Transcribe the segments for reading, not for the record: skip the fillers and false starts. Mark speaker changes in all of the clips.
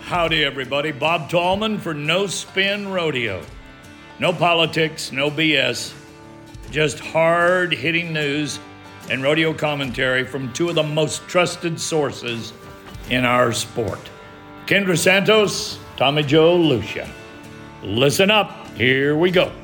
Speaker 1: Howdy, everybody. Bob Tallman for No Spin Rodeo. No politics, no BS, just hard-hitting news and rodeo commentary from two of the most trusted sources in our sport. Kendra Santos, Tommy Joe Lucia. Listen up. Here we go.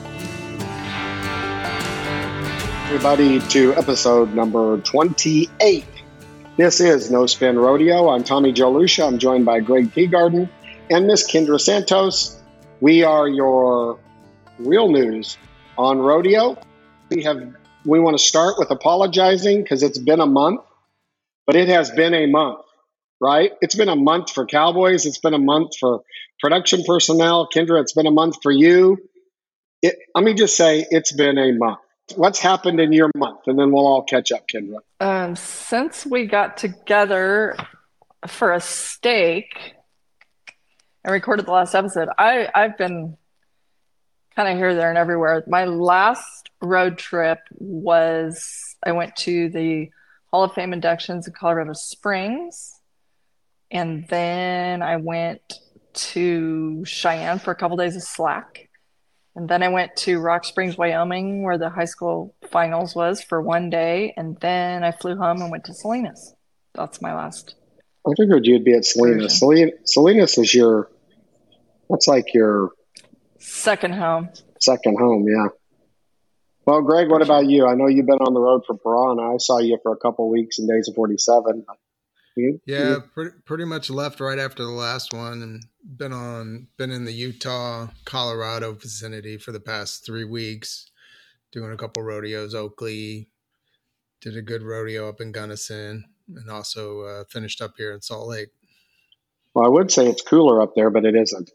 Speaker 2: Everybody to episode number 28. This is No Spin Rodeo. I'm Tommy Joe Lucia. I'm joined by Greg Teagarden and Miss Kendra Santos. We are your real news on rodeo. We want to start with apologizing because it's been a month, but it has been a month, right? It's been a month for Cowboys. It's been a month for production personnel. Kendra, it's been a month for you. Let me just say it's been a month. What's happened in your month? And then we'll all catch up, Kendra.
Speaker 3: Since we got together for a steak and recorded the last episode, I've been kind of here, there, and everywhere. My last road trip was I went to the Hall of Fame inductions in Colorado Springs, and then I went to Cheyenne for a couple days of slack. And then I went to Rock Springs, Wyoming, where the high school finals was for one day. And then I flew home and went to Salinas. That's my last.
Speaker 2: I figured you'd be at Salinas. Salinas is that's like your
Speaker 3: second home.
Speaker 2: Second home, yeah. Well, Greg, what about you? I know you've been on the road for Piranha. I saw you for a couple of weeks in Days of 47.
Speaker 4: Pretty much left right after the last one, and been in the Utah, Colorado vicinity for the past 3 weeks, doing a couple rodeos. Oakley, did a good rodeo up in Gunnison, and also finished up here in Salt Lake.
Speaker 2: Well, I would say it's cooler up there, but it isn't.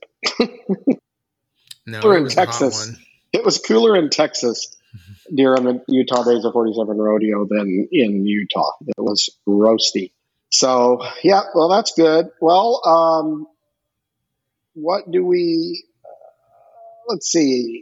Speaker 4: No,
Speaker 2: we're
Speaker 4: it
Speaker 2: in
Speaker 4: was
Speaker 2: Texas.
Speaker 4: A hot one.
Speaker 2: It was cooler in Texas during the Utah Days of 47 rodeo than in Utah. It was roasty. So, yeah, well, that's good. Well, what do we, let's see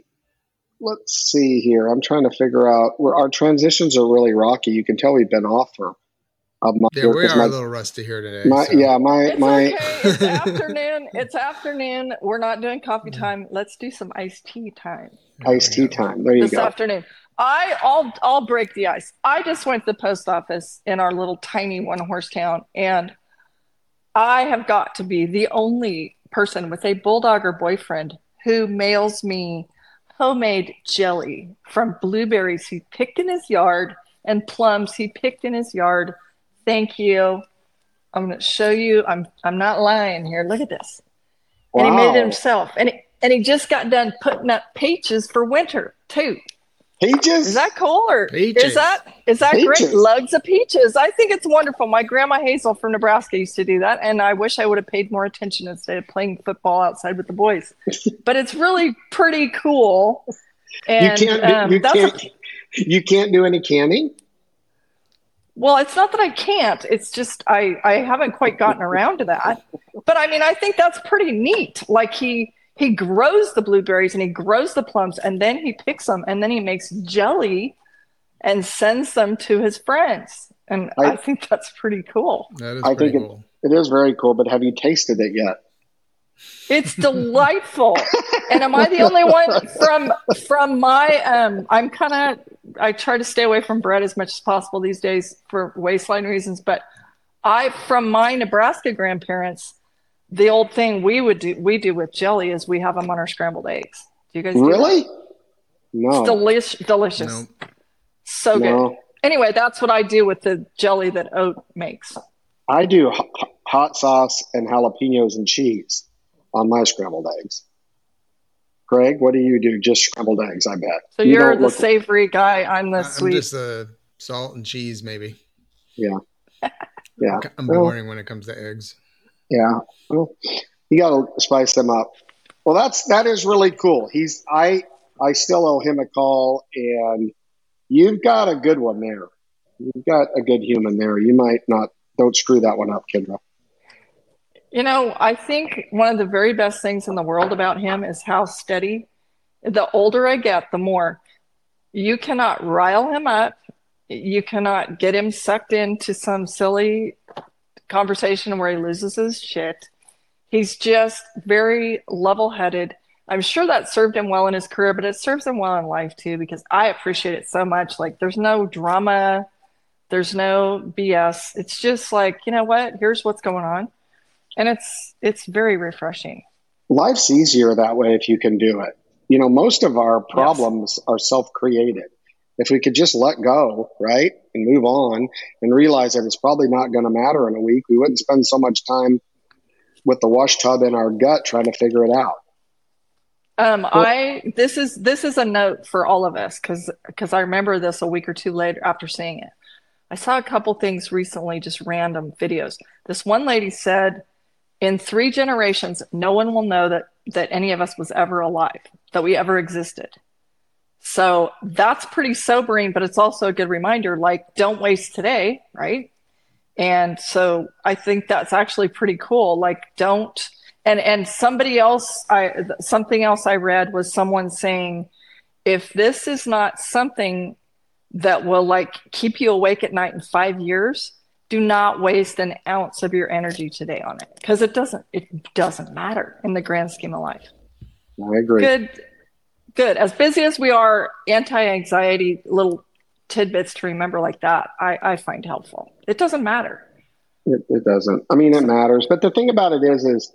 Speaker 2: here. I'm trying to figure out where our transitions are really rocky. You can tell we've been off for a month.
Speaker 4: Yeah, we are a little rusty here today.
Speaker 3: It's okay. It's afternoon. It's afternoon. We're not doing coffee time. Let's do some iced tea time.
Speaker 2: Iced tea time. There you go.
Speaker 3: This afternoon. I'll break the ice. I just went to the post office in our little tiny one-horse town, and I have got to be the only person with a bulldog or boyfriend who mails me homemade jelly from blueberries he picked in his yard and plums he picked in his yard. Thank you. I'm going to show you. I'm not lying here. Look at this. Wow. And he made it himself. And he just got done putting up peaches for winter too.
Speaker 2: Peaches?
Speaker 3: Is that cool, or
Speaker 4: peaches.
Speaker 3: is that peaches. Great? Lugs of peaches. I think it's wonderful. My grandma Hazel from Nebraska used to do that, and I wish I would have paid more attention instead of playing football outside with the boys. But it's really pretty cool. And
Speaker 2: you can't do any canning?
Speaker 3: Well, it's not that I can't. It's just I haven't quite gotten around to that. But I mean, I think that's pretty neat. Like he grows the blueberries and he grows the plums, and then he picks them, and then he makes jelly and sends them to his friends. And I think that's pretty cool.
Speaker 4: That is pretty cool.
Speaker 2: It is very cool, but have you tasted it yet?
Speaker 3: It's delightful. And am I the only one from my I try to stay away from bread as much as possible these days for waistline reasons, but from my Nebraska grandparents, the old thing we do with jelly is we have them on our scrambled eggs. Do you guys
Speaker 2: really?
Speaker 3: Do that?
Speaker 2: No.
Speaker 3: It's delicious.
Speaker 4: No.
Speaker 3: So good. Anyway, that's what I do with the jelly that Oat makes.
Speaker 2: I do hot sauce and jalapenos and cheese on my scrambled eggs. Greg, what do you do? Just scrambled eggs, I bet.
Speaker 3: So you're the savory guy. I'm the sweet.
Speaker 4: I'm just the salt and cheese, maybe.
Speaker 2: Yeah. Yeah.
Speaker 4: I'm boring when it comes to eggs.
Speaker 2: Yeah. Well, you got to spice them up. Well, that is really cool. I still owe him a call, and you've got a good one there. You've got a good human there. You might not. Don't screw that one up, Kendra.
Speaker 3: You know, I think one of the very best things in the world about him is how steady. The older I get, the more. You cannot rile him up. You cannot get him sucked into some silly conversation where he loses his shit. He's just very level-headed. I'm sure that served him well in his career, but it serves him well in life too, because I appreciate it so much. Like, there's no drama, there's no BS. It's just like, you know what? Here's what's going on. And it's very refreshing.
Speaker 2: Life's easier that way if you can do it. Most of our problems are self-created. If we could just let go, right, and move on and realize that it's probably not going to matter in a week, we wouldn't spend so much time with the wash tub in our gut trying to figure it out.
Speaker 3: This is a note for all of us, because I remember this a week or two later after seeing it. I saw a couple things recently, just random videos. This one lady said, in 3 generations, no one will know that any of us was ever alive, that we ever existed. So that's pretty sobering, but it's also a good reminder, like, don't waste today, right? And so I think that's actually pretty cool. Like, don't, and something else I read was someone saying, if this is not something that will like keep you awake at night in 5 years, do not waste an ounce of your energy today on it, because it doesn't matter in the grand scheme of life.
Speaker 2: I agree.
Speaker 3: Good. As busy as we are, anti-anxiety little tidbits to remember like that, I find helpful. It doesn't matter.
Speaker 2: It doesn't. I mean, it matters. But the thing about it is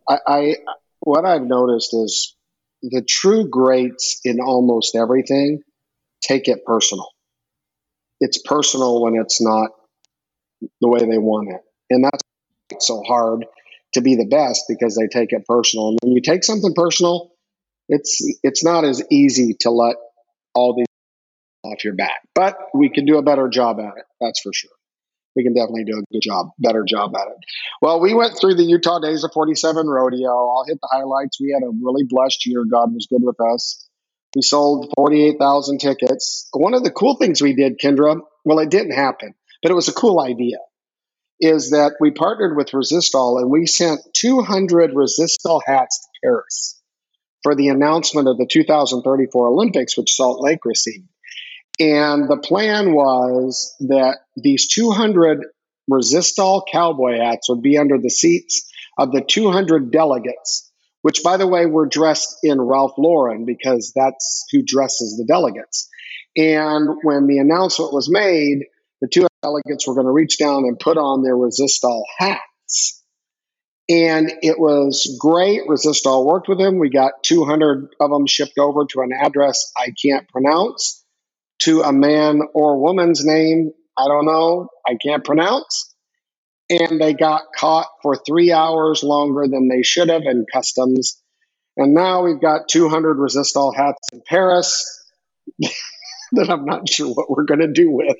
Speaker 2: what I've noticed is the true greats in almost everything take it personal. It's personal when it's not the way they want it. And that's so hard to be the best, because they take it personal. And when you take something personal, it's not as easy to let all these off your back. But we can do a better job at it. That's for sure. We can definitely do a better job at it. Well, we went through the Utah Days of 47 rodeo. I'll hit the highlights. We had a really blessed year. God was good with us. We sold 48,000 tickets. One of the cool things we did, Kendra, well, it didn't happen, but it was a cool idea, is that we partnered with Resistol and we sent 200 Resistol hats to Paris for the announcement of the 2034 Olympics, which Salt Lake received. And the plan was that these 200 Resistol cowboy hats would be under the seats of the 200 delegates, which, by the way, were dressed in Ralph Lauren, because that's who dresses the delegates. And when the announcement was made, the 2 delegates were going to reach down and put on their Resistol hats. And it was great. Resistol worked with them. We got 200 of them shipped over to an address I can't pronounce, to a man or woman's name I don't know, I can't pronounce. And they got caught for 3 hours longer than they should have in customs. And now we've got 200 Resistol hats in Paris that I'm not sure what we're going to do with.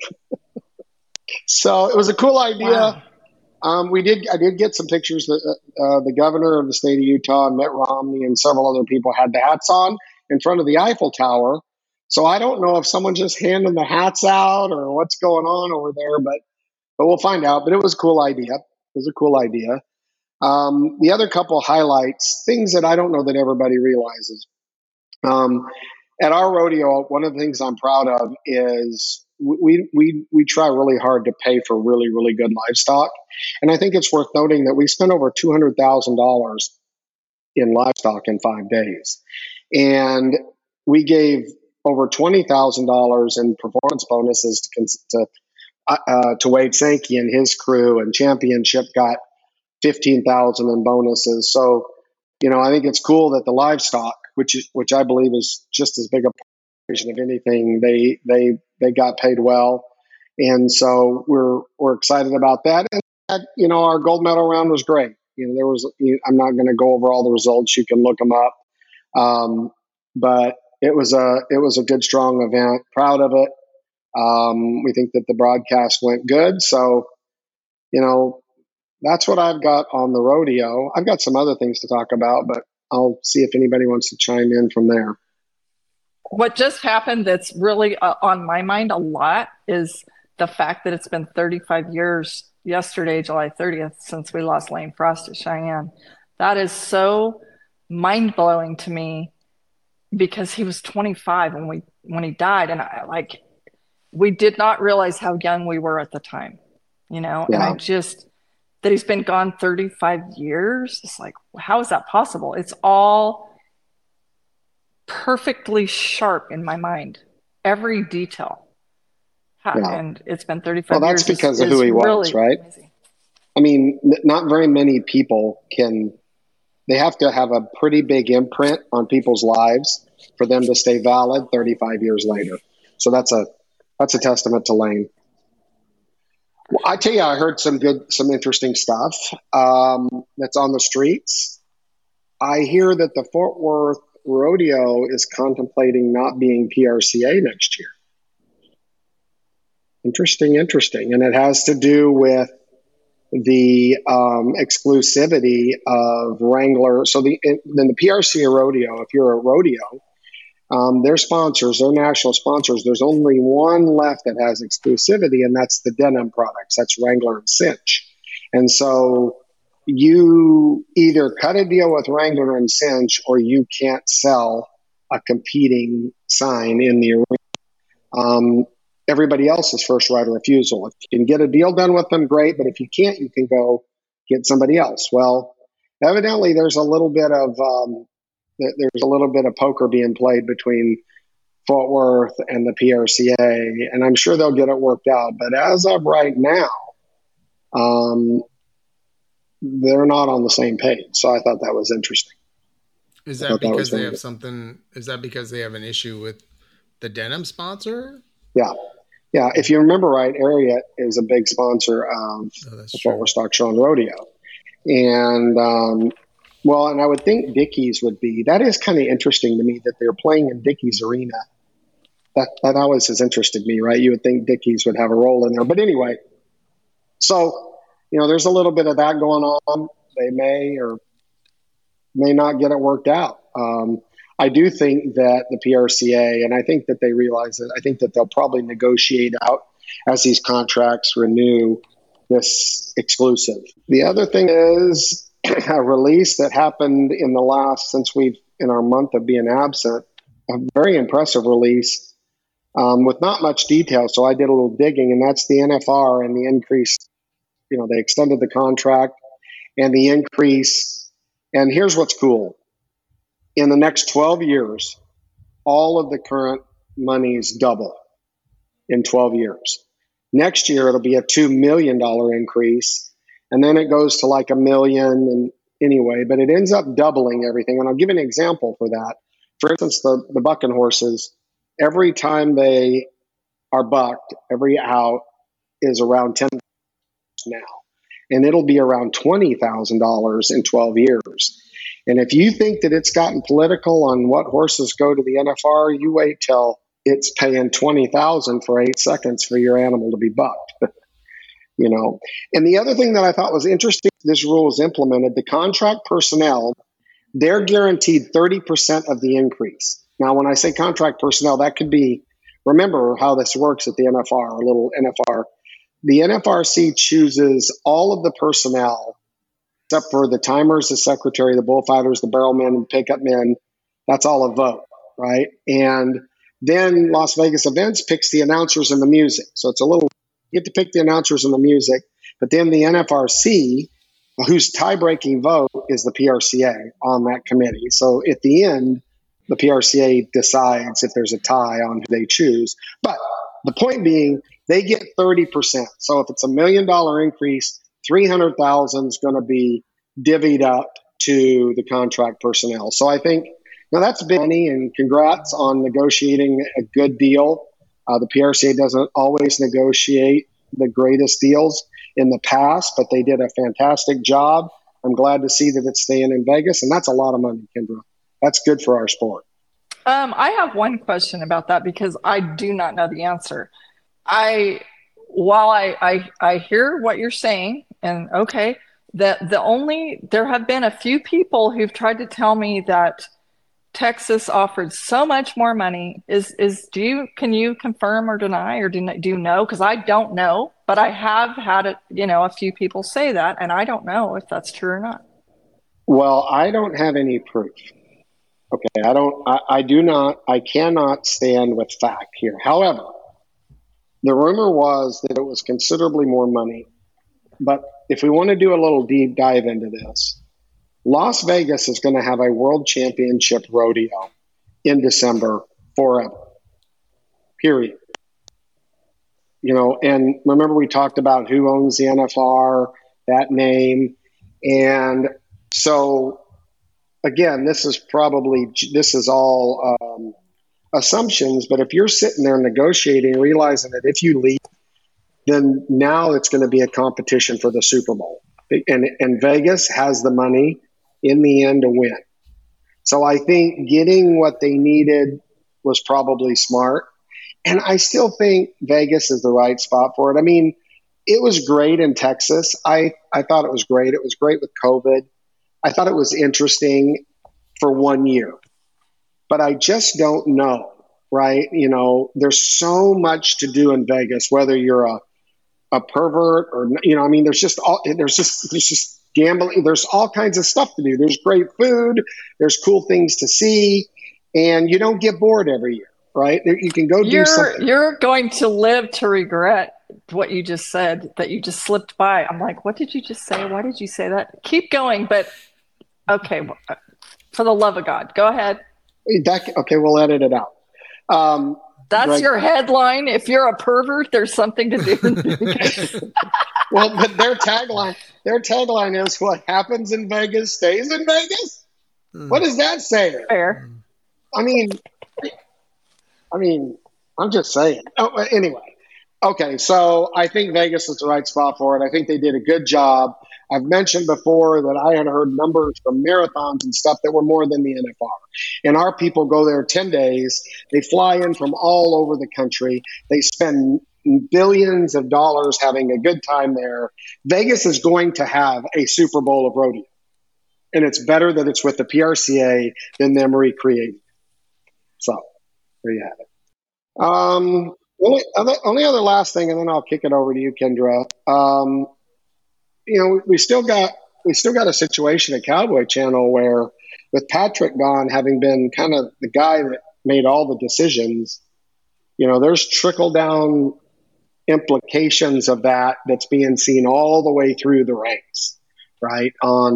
Speaker 2: So it was a cool idea.
Speaker 3: Wow.
Speaker 2: I did get some pictures that the governor of the state of Utah, Mitt Romney, and several other people had the hats on in front of the Eiffel Tower. So I don't know if someone just handed the hats out or what's going on over there, but we'll find out. But it was a cool idea. The other couple highlights, things that I don't know that everybody realizes. At our rodeo, one of the things I'm proud of is we try really hard to pay for really, really good livestock. And I think it's worth noting that we spent over $200,000 in livestock in 5 days. And we gave over $20,000 in performance bonuses to Wade Sankey and his crew, and Championship got $15,000 in bonuses. So, I think it's cool that the livestock, which I believe is just as big a portion of anything, they got paid well, and so we're excited about that. And our gold medal round was great. There was I'm not going to go over all the results; you can look them up. But it was a good, strong event. Proud of it. We think that the broadcast went good. So, that's what I've got on the rodeo. I've got some other things to talk about, but I'll see if anybody wants to chime in from there.
Speaker 3: What just happened that's really on my mind a lot is the fact that it's been 35 years yesterday, July 30th, since we lost Lane Frost at Cheyenne. That is so mind-blowing to me, because he was 25 when he died, and we did not realize how young we were at the time,
Speaker 2: Yeah.
Speaker 3: And I just that he's been gone 35 years. It's like, how is that possible? It's all perfectly sharp in my mind, every detail. And it's been 35 years.
Speaker 2: Well, that's because of who he was, right? Amazing. I mean, not very many people they have to have a pretty big imprint on people's lives for them to stay valid 35 years later. So that's a testament to Lane. Well, I tell you, I heard some interesting stuff that's on the streets. I hear that the Fort Worth Rodeo is contemplating not being PRCA next year. Interesting. And it has to do with the exclusivity of Wrangler. So then the PRCA Rodeo, if you're a rodeo, their sponsors, their national sponsors, there's only one left that has exclusivity, and that's the denim products. That's Wrangler and Cinch. And so you either cut a deal with Wrangler and Cinch, or you can't sell a competing sign in the arena. Everybody else is first right of refusal. If you can get a deal done with them, great. But if you can't, you can go get somebody else. Well, evidently there's a little bit of poker being played between Fort Worth and the PRCA, and I'm sure they'll get it worked out. But as of right now, they're not on the same page. So I thought that was interesting.
Speaker 4: Is that because they have something? Is that because they have an issue with the denim sponsor? Yeah. If you remember right, Ariat is a big sponsor of the Fort Worth Stock Show and Rodeo. And, and I would think Dickies would be. That is kind of interesting to me that they're playing in Dickies Arena. That always has interested me, right? You would think Dickies would have a role in there. But anyway, so, there's a little bit of that going on. They may or may not get it worked out. I do think that the PRCA, and I think that they realize that, I think that they'll probably negotiate out as these contracts renew this exclusive. The other thing is a release that happened in our month of being absent, a very impressive release with not much detail. So I did a little digging, and that's the NFR and the increase. They extended the contract and the increase. And here's what's cool. In the next 12 years, all of the current monies double in 12 years. Next year, it'll be a $2 million increase. And then it goes to like $1 million. And anyway, but it ends up doubling everything. And I'll give you an example for that. For instance, the bucking horses, every time they are bucked, every out is around $10,000 now. And it'll be around $20,000 in 12 years. And if you think that it's gotten political on what horses go to the NFR, you wait till it's paying $20,000 for 8 seconds for your animal to be bucked. And the other thing that I thought was interesting, this rule is implemented, the contract personnel, they're guaranteed 30% of the increase. Now, when I say contract personnel, that could be, remember how this works at the NFR, a little NFR. The NFRC chooses all of the personnel except for the timers, the secretary, the bullfighters, the barrelmen, and pickup men. That's all a vote, right? And then Las Vegas Events picks the announcers and the music. So it's you get to pick the announcers and the music, but then the NFRC, whose tie-breaking vote is the PRCA on that committee. So at the end, the PRCA decides if there's a tie on who they choose. But the point being, they get 30%. So if it's $1 million increase, 300,000 is going to be divvied up to the contract personnel. So I think that's big money, and congrats on negotiating a good deal. The PRCA doesn't always negotiate the greatest deals in the past, but they did a fantastic job. I'm glad to see that it's staying in Vegas, and that's a lot of money, Kendra. That's good for our sport.
Speaker 3: I have one question about that because I do not know the answer. While I hear what you're saying, and okay, there have been a few people who've tried to tell me that Texas offered so much more money. Can you confirm or deny, or do you know? Because I don't know, but I have had a few people say that, and I don't know if that's true or not.
Speaker 2: Well, I don't have any proof. Okay, I cannot stand with fact here. However, the rumor was that it was considerably more money but if we want to do a little deep dive into this, Las Vegas is going to have a world championship rodeo in December forever, period. And remember we talked about who owns the NFR, that name. And so, again, this is all assumptions, but if you're sitting there negotiating, realizing that if you leave, then now it's going to be a competition for the Super Bowl. And Vegas has the money in the end to win. So I think getting what they needed was probably smart. And I still think Vegas is the right spot for it. I mean, it was great in Texas. I thought it was great. It was great with COVID. I thought it was interesting for 1 year. But I just don't know, right? There's so much to do in Vegas, whether you're a pervert or, I mean, there's just gambling. There's all kinds of stuff to do. There's great food. There's cool things to see. And you don't get bored every year, right? You can go do something.
Speaker 3: You're going to live to regret what you just said, that you just slipped by. I'm like, what did you just say? Why did you say that? Keep going. But okay, for the love of God, go ahead.
Speaker 2: Okay, we'll edit it out.
Speaker 3: That's your headline. If you're a pervert, there's something to do.
Speaker 2: Well, but their tagline is "What happens in Vegas stays in Vegas." What does that say?
Speaker 3: Fair.
Speaker 2: I mean, I'm just saying. Oh, anyway, okay. So I think Vegas is the right spot for it. I think they did a good job. I've mentioned before that I had heard numbers from marathons and stuff that were more than the NFR. And our people go there 10 days. They fly in from all over the country. They spend billions of dollars having a good time there. Vegas is going to have a Super Bowl of rodeo. And it's better that it's with the PRCA than them recreating. So there you have it. Only other last thing, and then I'll kick it over to you, Kendra. We still got a situation at Cowboy Channel where, with Patrick gone, having been kind of the guy that made all the decisions, there's trickle down implications of that's being seen all the way through the ranks, right?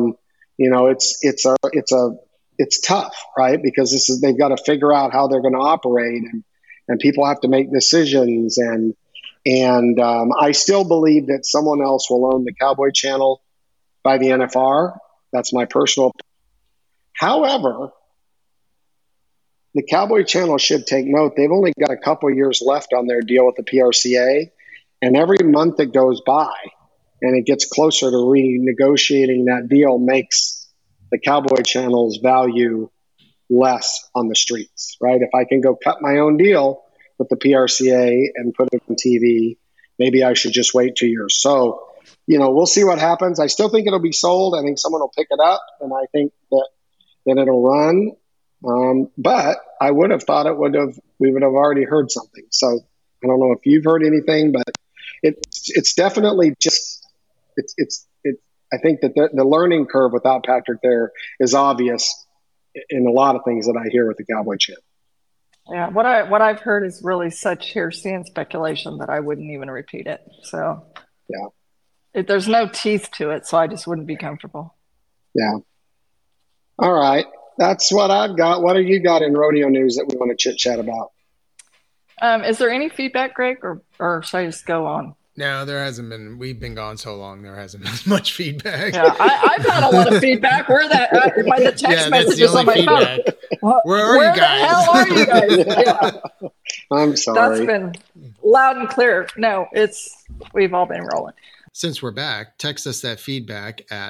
Speaker 2: It's tough, right? Because they've got to figure out how they're going to operate, and people have to make decisions, and I still believe that someone else will own the Cowboy Channel by the NFR. That's my personal opinion. However, the Cowboy Channel should take note. They've only got a couple years left on their deal with the PRCA, and every month that goes by and it gets closer to renegotiating that deal makes the Cowboy Channel's value less on the streets, right? If I can go cut my own deal with the PRCA and put it on TV, maybe I should just wait 2 years. So, we'll see what happens. I still think it'll be sold. I think someone will pick it up, and I think that it'll run. But I would have thought we would have already heard something. So I don't know if you've heard anything, but it's definitely just, I think that the learning curve without Patrick there is obvious in a lot of things that I hear with the Cowboy Channel.
Speaker 3: Yeah, what I've heard is really such hearsay and speculation that I wouldn't even repeat it. So yeah, there's no teeth to it, so I just wouldn't be comfortable.
Speaker 2: Yeah. All right, that's what I've got. What have you got in rodeo news that we want to chit chat about?
Speaker 3: Is there any feedback, Greg, or should I just go on?
Speaker 4: No, there hasn't been. We've been gone so long, there hasn't been much feedback.
Speaker 3: Yeah, I've had a lot of feedback. Where by the text messages on my phone.
Speaker 4: Where are you guys?
Speaker 3: The hell are you guys? Yeah.
Speaker 2: I'm sorry.
Speaker 3: That's been loud and clear. No, we've all been rolling.
Speaker 4: Since we're back, text us that feedback at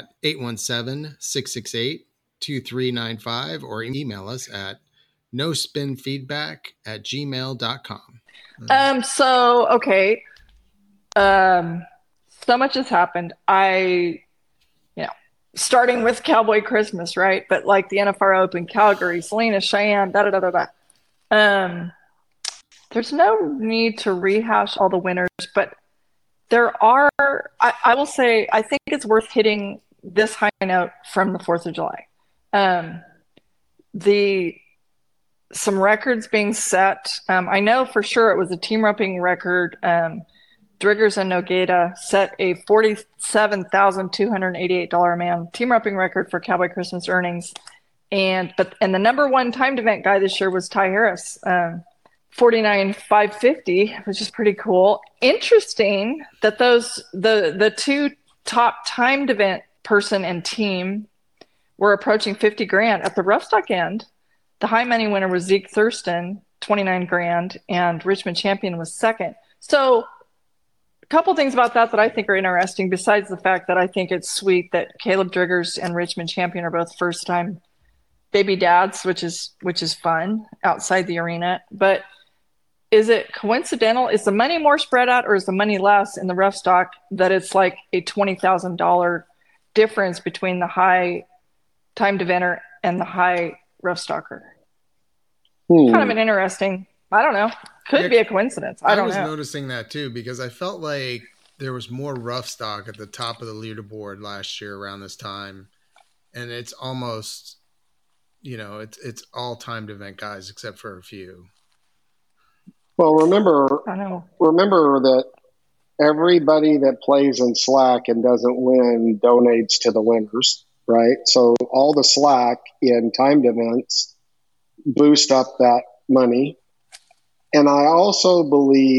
Speaker 4: 817-668-2395 or email us at nospinfeedback@gmail.com.
Speaker 3: Okay. So much has happened. Starting with Cowboy Christmas, right? But like the NFR Open, Calgary, Selena, Cheyenne, there's no need to rehash all the winners, but there are, I will say, I think it's worth hitting this high note from the 4th of July. Some records being set. I know for sure it was a team roping record. Driggers and Nogueira set a $47,288 a man team roping record for Cowboy Christmas earnings. And the number one timed event guy this year was Ty Harris, 49,550, which is pretty cool. Interesting that the two top timed event person and team were approaching 50 grand. At the rough stock end, the high money winner was Zeke Thurston, 29 grand, and Richmond Champion was second. So a couple things about that I think are interesting, besides the fact that I think it's sweet that Caleb Driggers and Richmond Champion are both first-time baby dads, which is fun outside the arena. But is it coincidental? Is the money more spread out, or is the money less in the rough stock, that it's like a $20,000 difference between the high timed eventer and the high rough stalker? Kind of an interesting, I don't know, could be a coincidence. I was
Speaker 4: noticing that too, because I felt like there was more rough stock at the top of the leaderboard last year around this time, and it's almost, it's all timed event guys except for a few.
Speaker 2: Well, remember that everybody that plays in slack and doesn't win donates to the winners, right? So all the slack in timed events boost up that money. And I honestly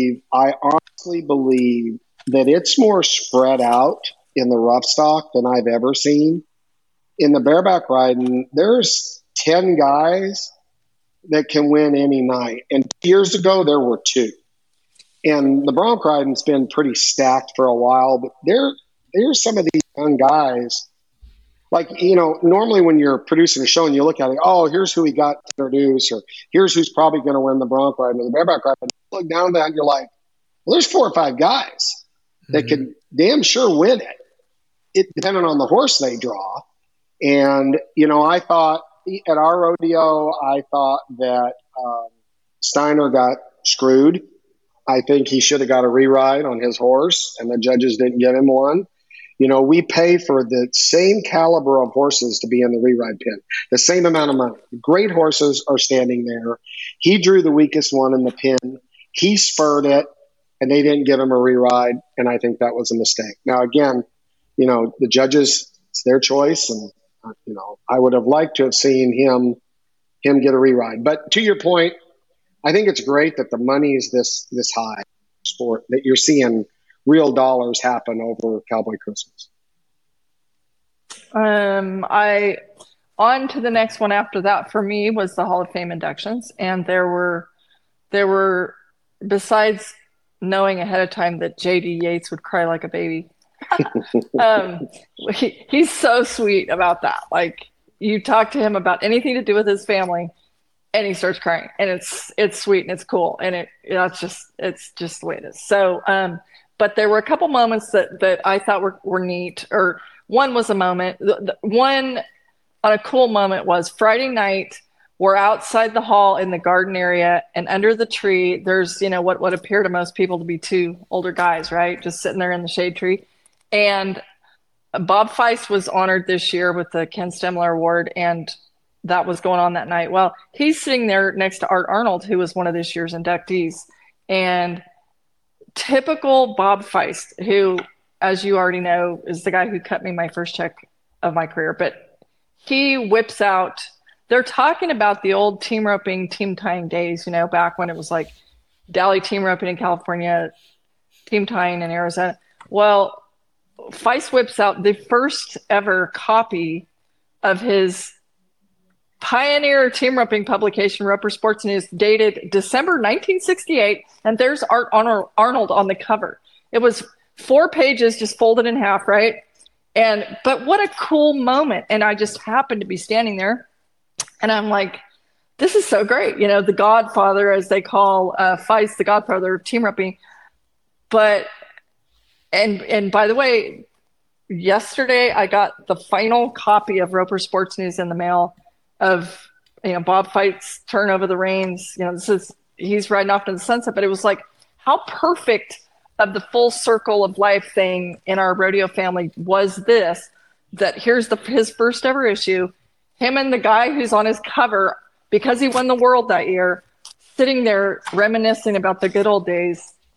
Speaker 2: believe that it's more spread out in the rough stock than I've ever seen. In the bareback riding, there's 10 guys that can win any night. And years ago, there were 2. And the bronc riding's been pretty stacked for a while, but there's some of these young guys. Like, normally when you're producing a show and you look at it, oh, here's who we got to introduce, or here's who's probably going to win the bronc ride or the bareback ride. And you look down at that and you're like, well, there's 4 or 5 guys that could damn sure win it, depending on the horse they draw. And, I thought at our rodeo, I thought that Steiner got screwed. I think he should have got a re-ride on his horse, and the judges didn't give him one. We pay for the same caliber of horses to be in the re-ride pin, the same amount of money. Great horses are standing there. He drew the weakest one in the pin. He spurred it, and they didn't give him a re-ride, and I think that was a mistake. Now, again, the judges, it's their choice, and, I would have liked to have seen him get a re-ride. But to your point, I think it's great that the money is this high sport, that you're seeing real dollars happen over Cowboy Christmas.
Speaker 3: On to the next one after that for me was the Hall of Fame inductions. And there were, besides knowing ahead of time that JD Yates would cry like a baby, he's so sweet about that. Like, you talk to him about anything to do with his family and he starts crying, and it's sweet and it's cool. And it's just the way it is. So, but there were a couple moments that I thought were neat. Or one was a moment. One on a cool moment was Friday night. We're outside the hall in the garden area, and under the tree, there's what appear to most people to be 2 older guys, right, just sitting there in the shade tree. And Bob Feist was honored this year with the Ken Stemler Award, and that was going on that night. Well, he's sitting there next to Art Arnold, who was one of this year's inductees, and typical Bob Feist, who, as you already know, is the guy who cut me my first check of my career. But he whips out, they're talking about the old team roping, team tying days, back when it was like Dally team roping in California, team tying in Arizona. Well, Feist whips out the first ever copy of his pioneer team roping publication, Roper Sports News, dated December 1968, and there's Art Arnold on the cover. It was 4 pages just folded in half, right? But what a cool moment. And I just happened to be standing there, and I'm like, this is so great. The godfather, as they call Feist, the godfather of team roping. But and by the way, yesterday I got the final copy of Roper Sports News in the mail of Bob Feist's turn over the reins. He's riding off to the sunset. But it was like, how perfect of the full circle of life thing in our rodeo family was this, that here's his first ever issue, him and the guy who's on his cover, because he won the world that year, sitting there reminiscing about the good old days.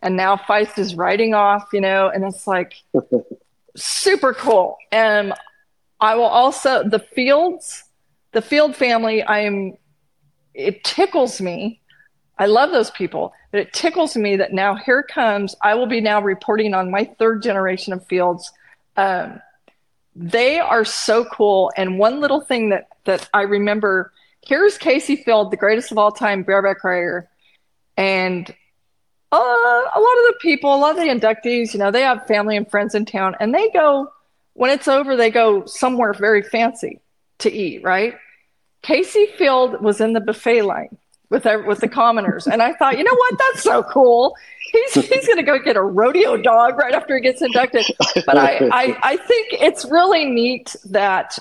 Speaker 3: and now Feist is riding off, you know, and it's like super cool. And I will also, the Field family, it tickles me. I love those people, but it tickles me that now here comes, I will be now reporting on my third generation of Fields. They are so cool. And one little thing that I remember, here's Casey Field, the greatest of all time bareback rider. And a lot of the people, a lot of the inductees, you know, they have family and friends in town, and they go, when it's over, they go somewhere very fancy to eat, right? Casey Field was in the buffet line with the commoners. And I thought, you know what? That's so cool. He's going to go get a rodeo dog right after he gets inducted. But I think it's really neat that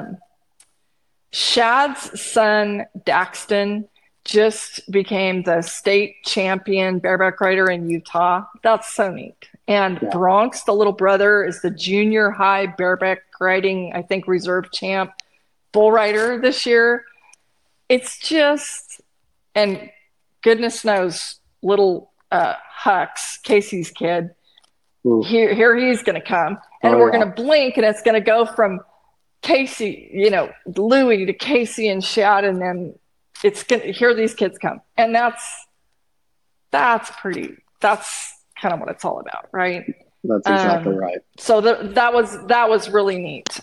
Speaker 3: Shad's son, Daxton, just became the state champion bareback rider in Utah. That's so neat. And Bronx, the little brother, is the junior high bareback riding, I think, reserve champ bull rider this year. It's just, and goodness knows, little Hux, Casey's kid, here he's going to come. And we're going to blink, and it's going to go from Casey, you know, Louie to Casey and Shad, and then it's going to, here these kids come. And that's kind of what it's all about, right?
Speaker 2: That's exactly right.
Speaker 3: So that was really neat.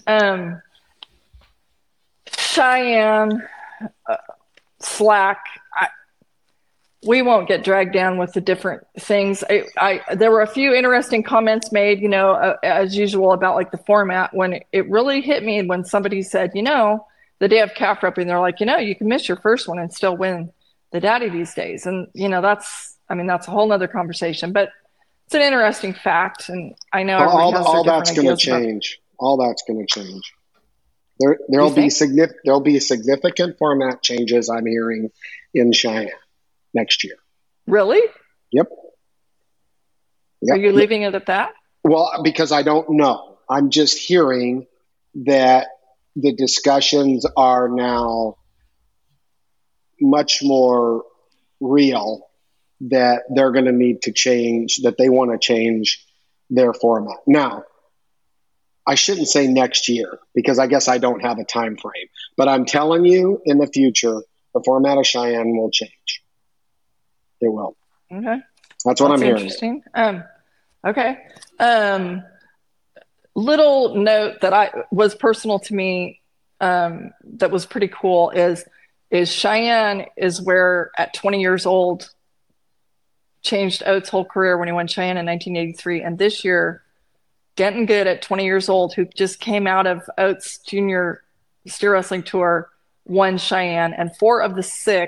Speaker 3: Cheyenne, Slack, we won't get dragged down with the different things. There were a few interesting comments made, you know, as usual, about like the format, when it really hit me when somebody said, you know, the day of calf roping, they're like, you know, you can miss your first one and still win the daddy these days. And, you know, that's a whole nother conversation, but it's an interesting fact. And I know
Speaker 2: all that's going to change. All that's going to change. There'll be significant format changes, I'm hearing, in Cheyenne next year.
Speaker 3: Really?
Speaker 2: Yep.
Speaker 3: Are you leaving it at that?
Speaker 2: Well, because I don't know. I'm just hearing that the discussions are now much more real, that they're going to need to change, that they want to change their format. Now, I shouldn't say next year, because I guess I don't have a time frame, but I'm telling you, in the future, the format of Cheyenne will change. It will.
Speaker 3: Okay.
Speaker 2: That's what I'm hearing.
Speaker 3: Interesting. Okay. Little note that was personal to me, that was pretty cool is Cheyenne is where at 20 years old changed Oates' whole career when he won Cheyenne in 1983. And this year, Denton Good at 20 years old, who just came out of Oates' junior steer wrestling tour, won Cheyenne. And four of the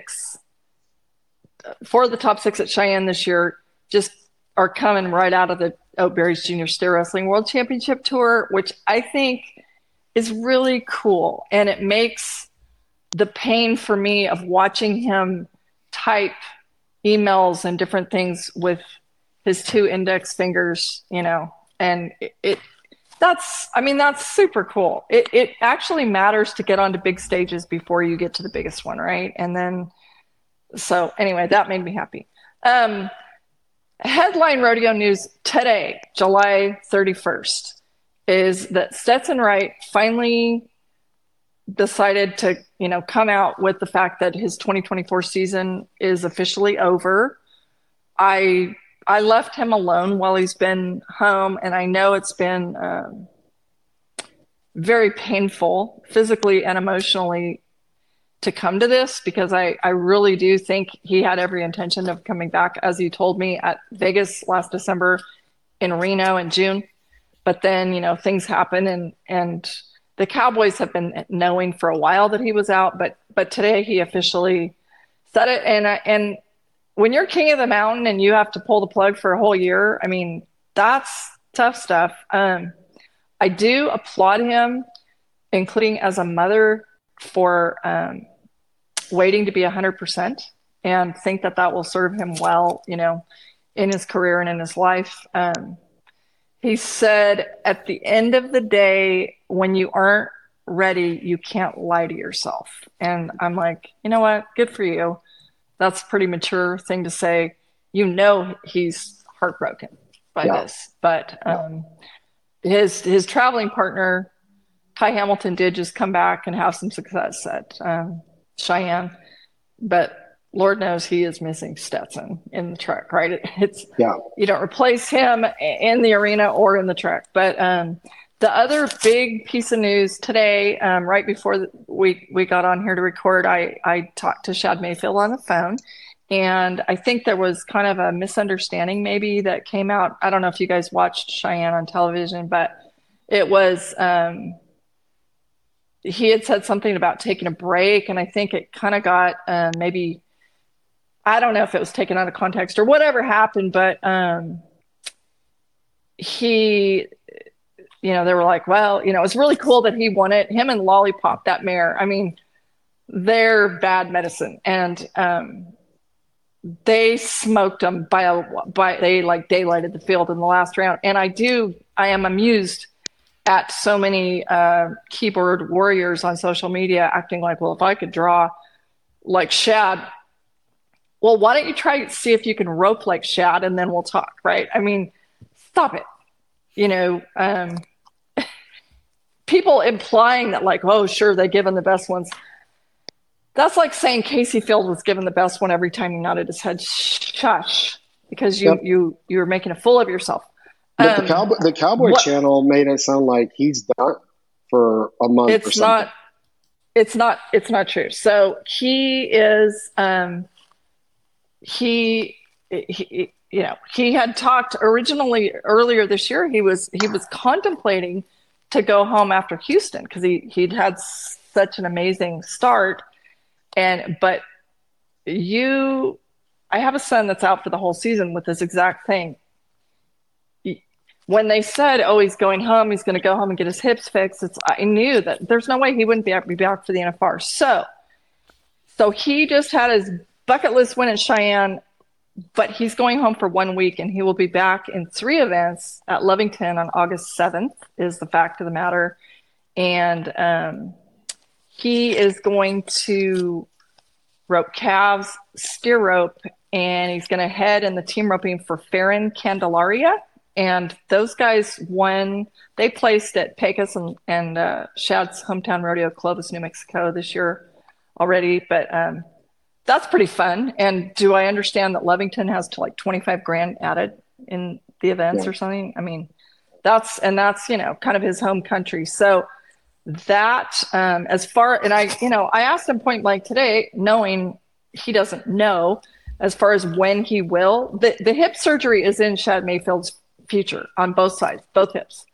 Speaker 3: top six at Cheyenne this year just are coming right out of the Oatberry's Junior Steer Wrestling World Championship Tour, which I think is really cool. And it makes the pain for me of watching him type emails and different things with his two index fingers, you know, and that's super cool. It actually matters to get onto big stages before you get to the biggest one, right? And then, so anyway, that made me happy. Headline rodeo news today, July 31st, is that Stetson Wright finally decided to, you know, come out with the fact that his 2024 season is officially over. I left him alone while he's been home, and I know it's been very painful physically and emotionally to come to this, because I really do think he had every intention of coming back, as he told me at Vegas last December, in Reno in June. But then, you know, things happen, and the Cowboys have been knowing for a while that he was out, but today he officially said it. And when you're king of the mountain and you have to pull the plug for a whole year, I mean, that's tough stuff. I do applaud him, including as a mother, for waiting to be 100%, and think that will serve him well, you know, in his career and in his life. He said, at the end of the day, when you aren't ready, you can't lie to yourself. And I'm like, you know what? Good for you. That's a pretty mature thing to say. You know, he's heartbroken by this. But his traveling partner, Ty Hamilton, did just come back and have some success at Cheyenne. But Lord knows he is missing Stetson in the truck, right? You don't replace him in the arena or in the truck. But the other big piece of news today, right before we got on here to record, I talked to Shad Mayfield on the phone. And I think there was kind of a misunderstanding maybe that came out. I don't know if you guys watched Cheyenne on television, but it was he had said something about taking a break. And I think it kind of got maybe, I don't know if it was taken out of context or whatever happened, but they were like, well, it was really cool that he won it. Him and Lollipop, that mare, I mean, they're bad medicine. And they smoked them they like daylighted the field in the last round. And I am amused at so many keyboard warriors on social media acting like, well, if I could draw like Shad, well, why don't you try to see if you can rope like Shad and then we'll talk, right? I mean, stop it. People implying that like, oh, sure, they give him the best ones. That's like saying Casey Field was given the best one every time he nodded his head. Shush, because you're making a fool of yourself.
Speaker 2: But the Cowboy Channel made it sound like he's done for a month. It's not.
Speaker 3: It's not true. So he is. He had talked originally earlier this year. He was contemplating to go home after Houston because he'd had such an amazing start. But I have a son that's out for the whole season with this exact thing. When they said, oh, he's going home, he's going to go home and get his hips fixed, I knew that there's no way he wouldn't be back for the NFR. So he just had his bucket list win at Cheyenne, but he's going home for 1 week, and he will be back in 3 events at Lovington on August 7th, is the fact of the matter. And he is going to rope calves, steer rope, and he's going to head in the team roping for Farron Candelaria. And those guys won. They placed at Pecos and Shad's hometown rodeo, Clovis, New Mexico, this year already. But that's pretty fun. And do I understand that Lovington has to like 25 grand added in the events or something? I mean, that's kind of his home country. So that I asked him point blank today, knowing he doesn't know as far as when he will. The hip surgery is in Shad Mayfield's future on both sides, both hips.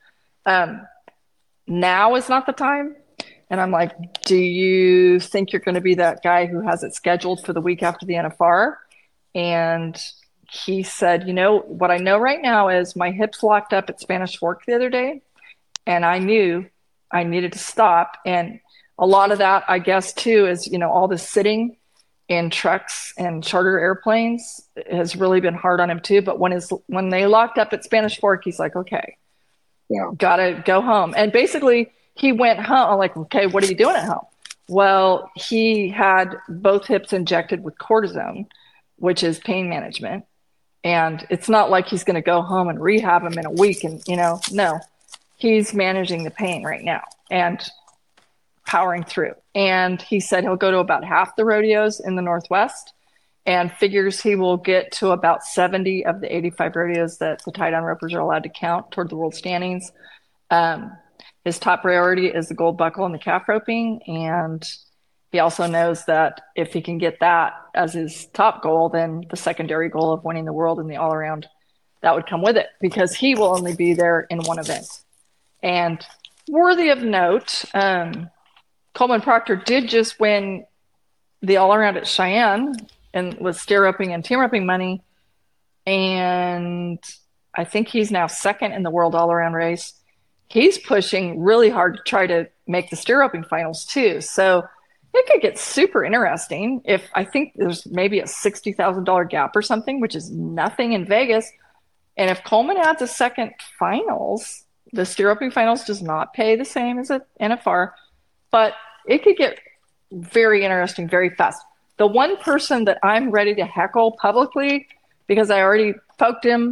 Speaker 3: Now is not the time. And I'm like, do you think you're going to be that guy who has it scheduled for the week after the NFR? And he said, what I know right now is my hips locked up at Spanish Fork the other day, and I knew I needed to stop. And a lot of that, I guess, too, is, all this sitting in trucks and charter airplanes has really been hard on him too. But when they locked up at Spanish Fork, he's like, okay, gotta go home. And basically he went home. I'm like, okay, what are you doing at home? Well, he had both hips injected with cortisone, which is pain management. And it's not like he's going to go home and rehab them in a week. And, no, he's managing the pain right now and powering through. And he said he'll go to about half the rodeos in the Northwest and figures he will get to about 70 of the 85 rodeos that the tie-down ropers are allowed to count toward the world standings. His top priority is the gold buckle and the calf roping. And he also knows that if he can get that as his top goal, then the secondary goal of winning the world in the all-around, that would come with it, because he will only be there in one event. And worthy of note, Coleman Proctor did just win the all-around at Cheyenne and with steer roping and team roping money. And I think he's now second in the world all-around race. He's pushing really hard to try to make the steer roping finals too. So it could get super interesting if I think there's maybe a $60,000 gap or something, which is nothing in Vegas. And if Coleman adds a second finals, the steer roping finals does not pay the same as an NFR, but it could get very interesting very fast. The one person that I'm ready to heckle publicly, because I already poked him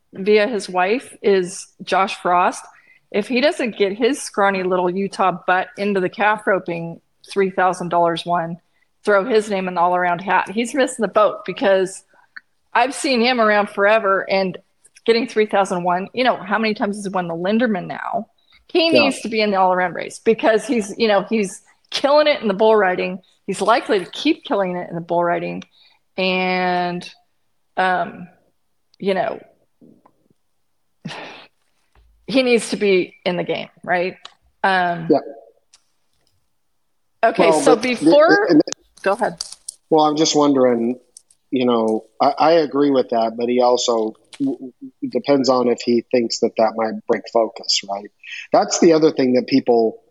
Speaker 3: via his wife is Josh Frost. If he doesn't get his scrawny little Utah butt into the calf roping $3,000 one, throw his name in the all-around hat, he's missing the boat, because I've seen him around forever and getting 3,001. You know, how many times has he won the Linderman now? He needs to be in the all-around race, because he's killing it in the bull riding. He's likely to keep killing it in the bull riding. And, he needs to be in the game, right? Okay, well, so go ahead.
Speaker 2: Well, I'm just wondering, I agree with that, but he also depends on if he thinks that might break focus, right? That's the other thing that people,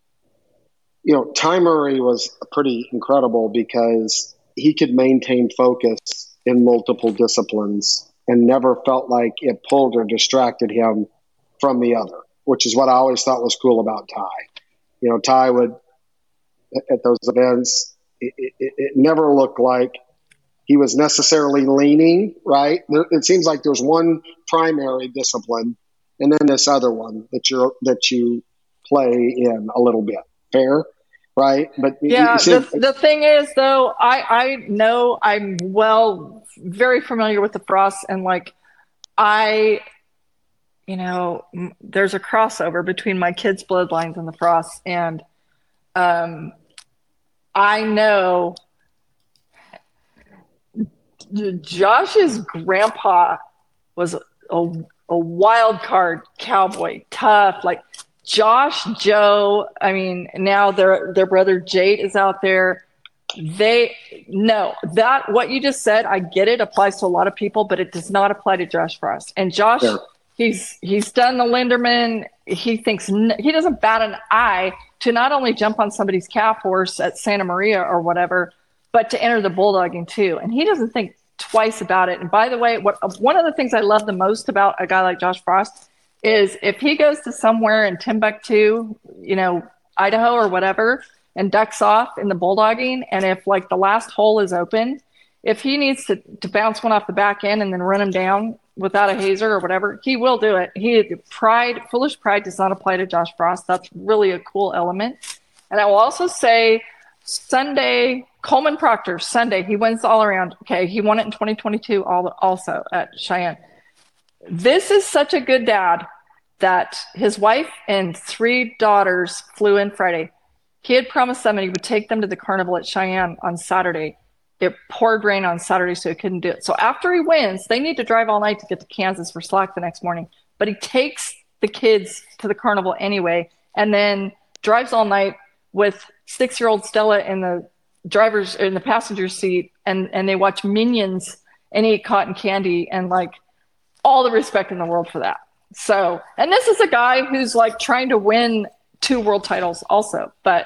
Speaker 2: Ty Murray was pretty incredible because he could maintain focus in multiple disciplines and never felt like it pulled or distracted him from the other, which is what I always thought was cool about Ty. Ty would, at those events, it never looked like he was necessarily leaning, right? It seems like there's one primary discipline and then this other one that you play in a little bit. Fair, right? But
Speaker 3: yeah, the thing is, though, I know I'm very familiar with the Frost, and there's a crossover between my kids' bloodlines and the Frost, and I know Josh's grandpa was a wild card cowboy, tough, like Josh, Joe. I mean, now their brother Jade is out there. They know that what you just said, I get it, applies to a lot of people, but it does not apply to Josh Frost. And Josh, he's done the Linderman. He thinks he doesn't bat an eye to not only jump on somebody's calf horse at Santa Maria or whatever, but to enter the bulldogging too. And he doesn't think twice about it. And by the way, one of the things I love the most about a guy like Josh Frost is if he goes to somewhere in Timbuktu, Idaho or whatever, and ducks off in the bulldogging, and if the last hole is open, if he needs to bounce one off the back end and then run him down without a hazer or whatever, he will do it. Foolish pride does not apply to Josh Frost. That's really a cool element. And I will also say Sunday, Coleman Proctor, Sunday, he wins all around. Okay, he won it in 2022 also at Cheyenne. This is such a good dad that his wife and 3 daughters flew in Friday. He had promised them he would take them to the carnival at Cheyenne on Saturday. It poured rain on Saturday, so he couldn't do it. So after he wins, they need to drive all night to get to Kansas for Slack the next morning. But he takes the kids to the carnival anyway, and then drives all night with 6-year-old Stella in the passenger seat, and they watch Minions and eat cotton candy, and all the respect in the world for that. So, and this is a guy who's trying to win 2 world titles also, but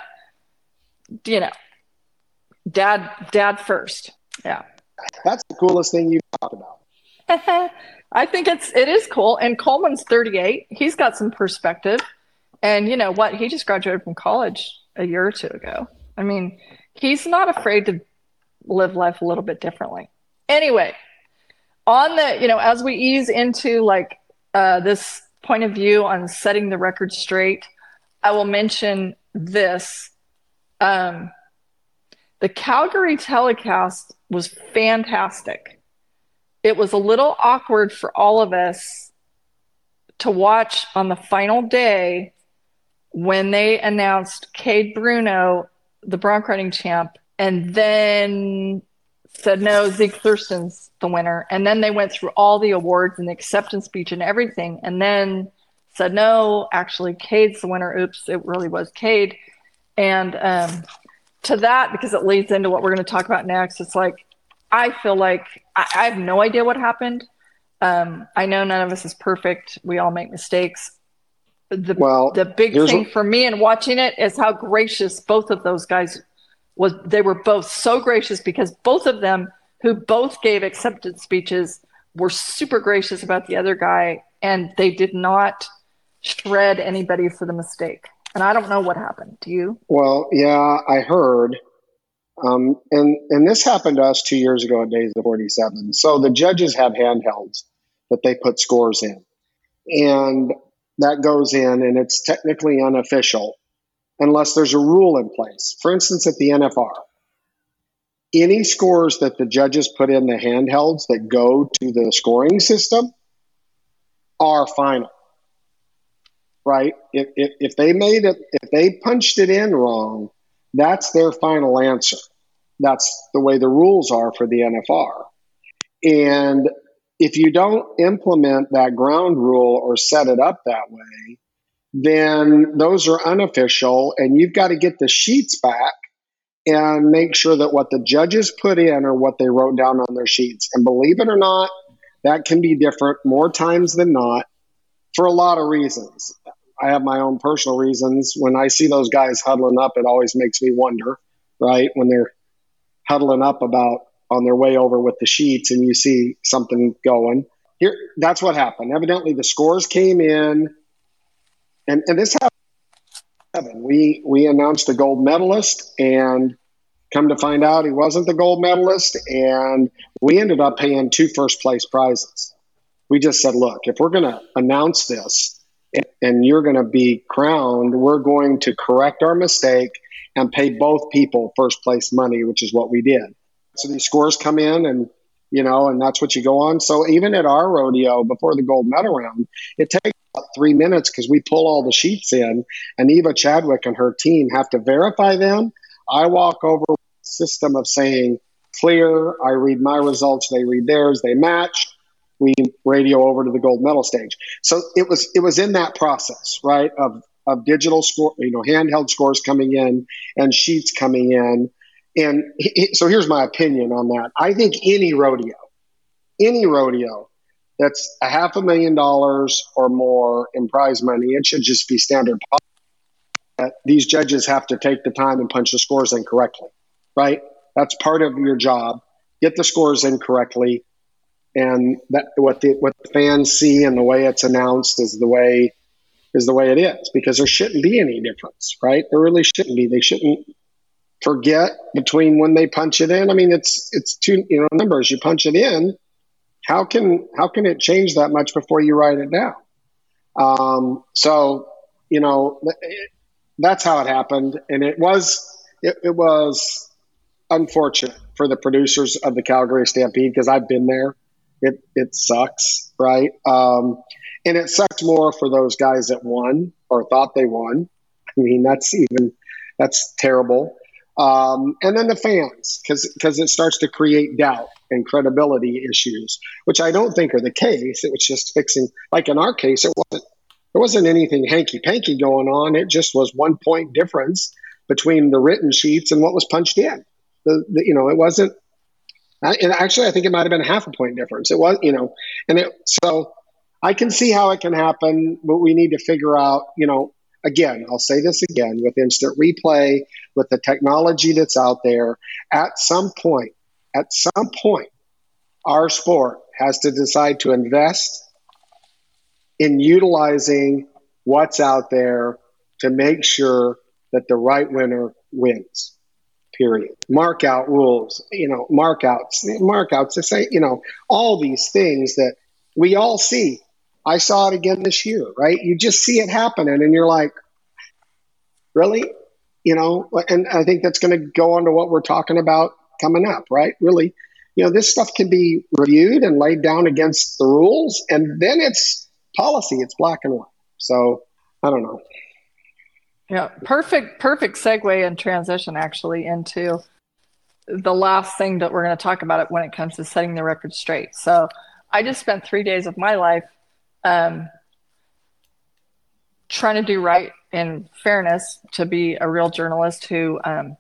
Speaker 3: dad first. Yeah.
Speaker 2: That's the coolest thing you've talked about.
Speaker 3: I think it is cool. And Coleman's 38. He's got some perspective. And you know what? He just graduated from college a year or 2 ago. I mean, he's not afraid to live life a little bit differently. Anyway, on the, as we ease into this point of view on setting the record straight, I will mention this. The Calgary telecast was fantastic. It was a little awkward for all of us to watch on the final day when they announced Cade Bruno, the bronc riding champ, and then said, no, Zeke Thurston's the winner. And then they went through all the awards and the acceptance speech and everything, and then said, no, actually, Cade's the winner. Oops, it really was Cade. And to that, because it leads into what we're going to talk about next, it's I feel like I have no idea what happened. I know none of us is perfect. We all make mistakes. The big thing for me in watching it is how gracious both of those guys was. They were both so gracious because both of them, who both gave acceptance speeches, were super gracious about the other guy, and they did not shred anybody for the mistake. And I don't know what happened. Do you?
Speaker 2: Well, yeah, I heard. And this happened to us 2 years ago at Days of 47. So the judges have handhelds. that they put scores in. And that goes in, and it's technically unofficial unless there's a rule in place. For instance, at the NFR, any scores that the judges put in the handhelds that go to the scoring system are final, right? If they made it, if they punched it in wrong, that's their final answer. That's the way the rules are for the NFR. And if you don't implement that ground rule or set it up that way, then those are unofficial, and you've got to get the sheets back and make sure that what the judges put in are what they wrote down on their sheets. And believe it or not, that can be different more times than not for a lot of reasons. I have my own personal reasons. When I see those guys huddling up, it always makes me wonder, right? When they're huddling up about on their way over with the sheets and you see something going. Here, that's what happened. Evidently, the scores came in, and this happened. We announced a gold medalist, and come to find out he wasn't the gold medalist, and we ended up paying 2 first-place prizes. We just said, look, if we're going to announce this and you're going to be crowned, we're going to correct our mistake and pay both people first-place money, which is what we did. So these scores come in, and and that's what you go on. So even at our rodeo, before the gold medal round, it takes about 3 minutes because we pull all the sheets in, and Eva Chadwick and her team have to verify them. I walk over with a system of saying clear. I read my results. They read theirs. They match. We radio over to the gold medal stage. So it was in that process, right, of digital score, handheld scores coming in and sheets coming in. And so here's my opinion on that. I think any rodeo that's $500,000 or more in prize money, it should just be standard. These judges have to take the time and punch the scores in correctly, right? That's part of your job. Get the scores in correctly, and that what the fans see and the way it's announced is the way it is, because there shouldn't be any difference, right? There really shouldn't be. They shouldn't forget between when they punch it in. I mean, it's two numbers. You punch it in. How can it change that much before you write it down? So that's how it happened, and it was unfortunate for the producers of the Calgary Stampede, because I've been there. It sucks, right? And it sucks more for those guys that won or thought they won. I mean, that's terrible. And then the fans, because it starts to create doubt and credibility issues, which I don't think are the case. It was just fixing, like in our case, there wasn't anything hanky-panky going on. It just was 1 point difference between the written sheets and what was punched in. It wasn't, and actually I think it might have been a 0.5 point difference. It was, so I can see how it can happen, but we need to figure out, again, I'll say this again, with instant replay, with the technology that's out there, at some point, our sport has to decide to invest in utilizing what's out there to make sure that the right winner wins, period. Mark out rules, markouts to say, all these things that we all see. I saw it again this year, right? You just see it happening and you're like, really? And I think that's going to go on to what we're talking about coming up, right? Really, this stuff can be reviewed and laid down against the rules, and then it's policy. It's black and white. So I don't know.
Speaker 3: Yeah, perfect segue and transition actually into the last thing that we're going to talk about it when it comes to setting the record straight. So I just spent 3 days of my life trying to do right in fairness, to be a real journalist who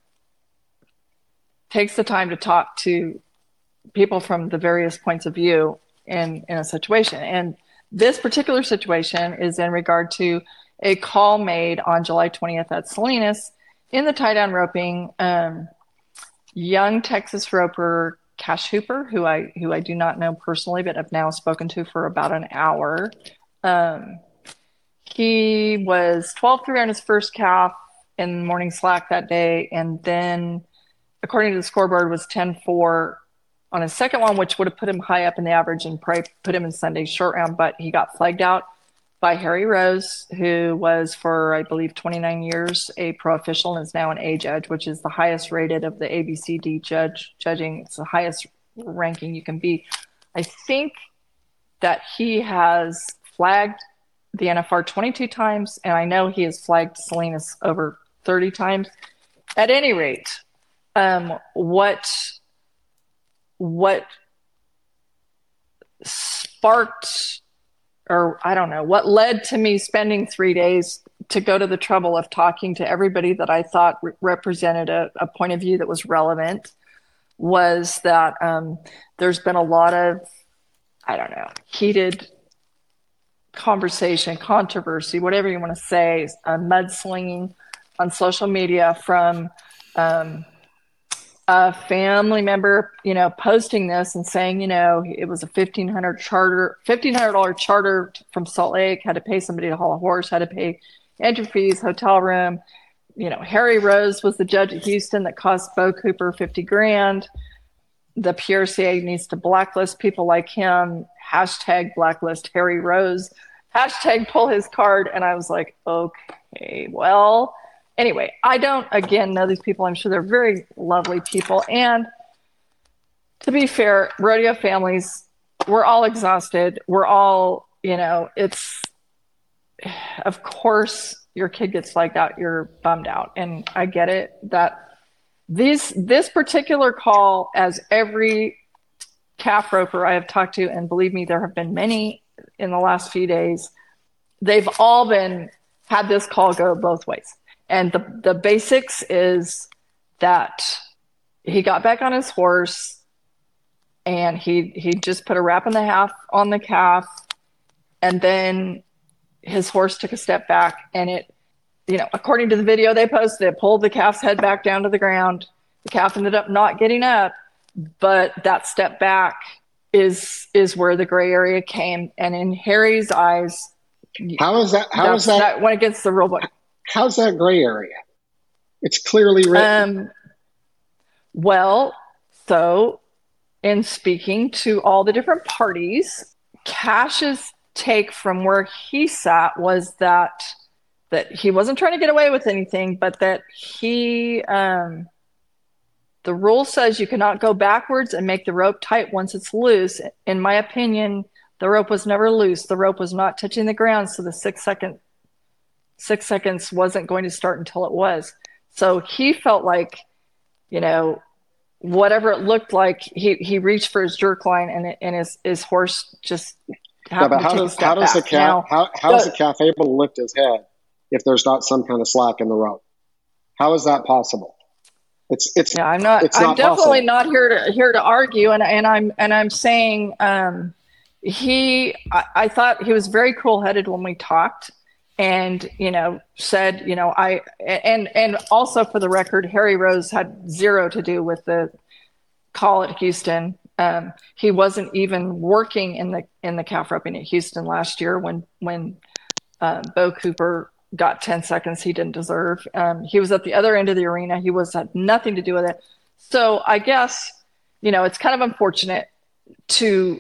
Speaker 3: takes the time to talk to people from the various points of view in a situation. And this particular situation is in regard to a call made on July 20th at Salinas in the tie-down roping. Young Texas roper Cash Hooper, who I do not know personally, but have now spoken to for about an hour. He was 12-3 on his first calf in morning slack that day, and then, according to the scoreboard, was 10-4 on his second one, which would have put him high up in the average and probably put him in Sunday's short round, but he got flagged out by Harry Rose, who was for, I believe, 29 years a pro official and is now an A judge, which is the highest rated of the ABCD judging. It's the highest ranking you can be. I think that he has flagged the NFR 22 times, and I know he has flagged Salinas over 30 times. At any rate, what sparked, or I don't know, what led to me spending 3 days to go to the trouble of talking to everybody that I thought represented a point of view that was relevant was that there's been a lot of, I don't know, heated conversation, controversy, whatever you want to say, mudslinging on social media from a family member, posting this and saying, it was a $1,500 charter from Salt Lake, had to pay somebody to haul a horse, had to pay entry fees, hotel room. Harry Rose was the judge at Houston that cost Bo Cooper $50,000. The PRCA needs to blacklist people like him. # blacklist Harry Rose. # pull his card. And I was like, okay, well, anyway, I don't, again, know these people. I'm sure they're very lovely people. And to be fair, rodeo families, we're all exhausted. We're all, it's, of course, your kid gets flagged out, you're bummed out. And I get it that this particular call, as every calf roper I have talked to, and believe me, there have been many in the last few days, they've all had this call go both ways. And the basics is that he got back on his horse and he just put a wrap and a half on the calf, and then his horse took a step back, and it, according to the video they posted, it pulled the calf's head back down to the ground. The calf ended up not getting up, but that step back is where the gray area came. And in Harry's eyes,
Speaker 2: how is that
Speaker 3: when it gets the rule book?
Speaker 2: How's that gray area? It's clearly written.
Speaker 3: Well, so in speaking to all the different parties, Cash's take from where he sat was that he wasn't trying to get away with anything, but that the rule says you cannot go backwards and make the rope tight once it's loose. In my opinion, the rope was never loose. The rope was not touching the ground, so the 6 seconds wasn't going to start until it was. So he felt like, whatever it looked like, he reached for his jerk line, and his horse just happened to take a step back.
Speaker 2: How is the calf able to lift his head if there's not some kind of slack in the rope? How is that possible? I'm definitely not here to argue, and I'm saying I thought he was very cool-headed when we talked, and said, and also for the record, Harry Rose had zero to do with the call at Houston. He wasn't even working in the calf roping at Houston last year when Bo Cooper got 10 seconds he didn't deserve. He was at the other end of the arena. He had nothing to do with it. So I guess, it's kind of unfortunate to,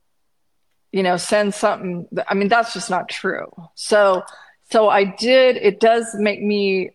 Speaker 2: send something. I mean, that's just not true. So it does make me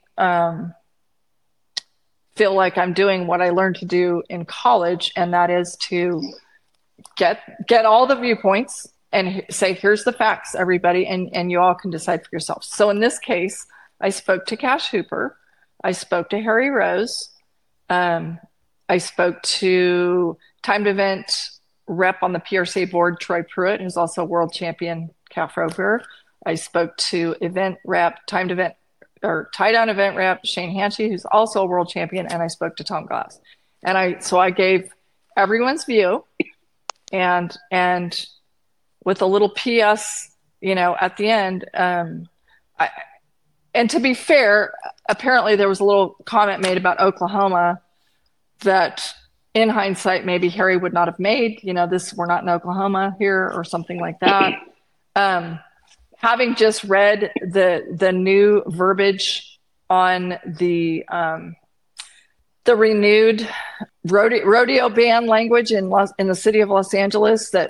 Speaker 2: feel like I'm doing what I learned to do in college, and that is to get all the viewpoints and say, here's the facts, everybody, and you all can decide for yourselves. So in this case, I spoke to Cash Hooper. I spoke to Harry Rose. I spoke to timed event rep on the PRCA board, Troy Pruitt, who's also a world champion calf roper. I spoke to event rep, tie down event rep, Shane Hanchy, who's also a world champion, and I spoke to Tom Glass. And I gave everyone's view, and with a little PS, at the end. And to be fair, apparently there was a little comment made about Oklahoma that in hindsight, maybe Harry would not have made, we're not in Oklahoma here or something like that. Having just read the new verbiage on the
Speaker 3: the renewed rodeo ban language in the city of Los Angeles that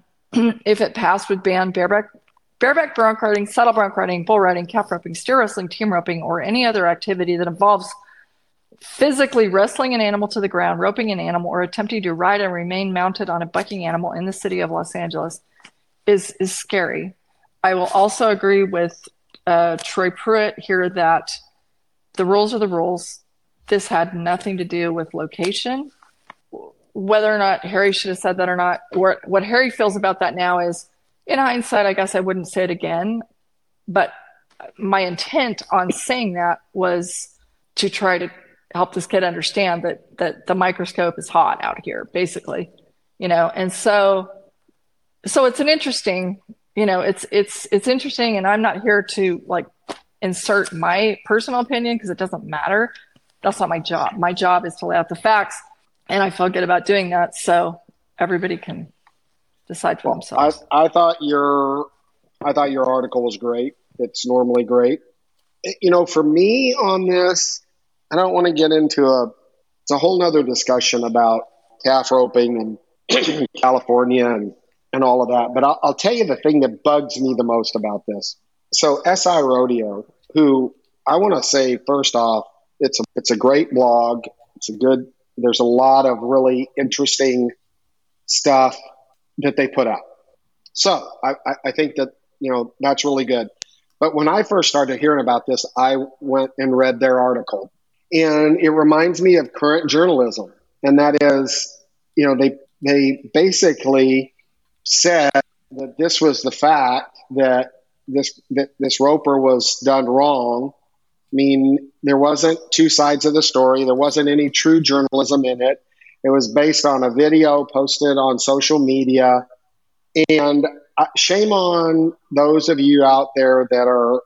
Speaker 3: if it passed would ban bareback bronc riding, saddle bronc riding, bull riding, calf roping, steer wrestling, team roping, or any other activity that involves physically wrestling an animal to the ground, roping an animal, or attempting to ride and remain mounted on a bucking animal in the city of Los Angeles is scary. I will also agree with Troy Pruitt here that the rules are the rules. This had nothing to do with location. Whether or not Harry should have said that or not, what Harry feels about that now is, in hindsight, I guess I wouldn't say it again. But my intent on saying that was to try to help this kid understand that the microscope is hot out here, basically, and so it's an interesting, it's interesting, and I'm not here to like insert my personal opinion because it doesn't matter. That's not my job. My job is to lay out the facts, and I feel good about doing that, so everybody can decide for themselves.
Speaker 2: I thought your article was great. It's normally great. For me on this, I don't want to get into it's a whole nother discussion about calf roping and California and all of that. But I'll tell you the thing that bugs me the most about this. So SI Rodeo, who I want to say, first off, it's a great blog. There's a lot of really interesting stuff that they put out. So I think that, that's really good. But when I first started hearing about this, I went and read their article. And it reminds me of current journalism. And that is, they basically said that this was the fact that this roper was done wrong. I mean, there wasn't two sides of the story. There wasn't any true journalism in it. It was based on a video posted on social media. And shame on those of you out there that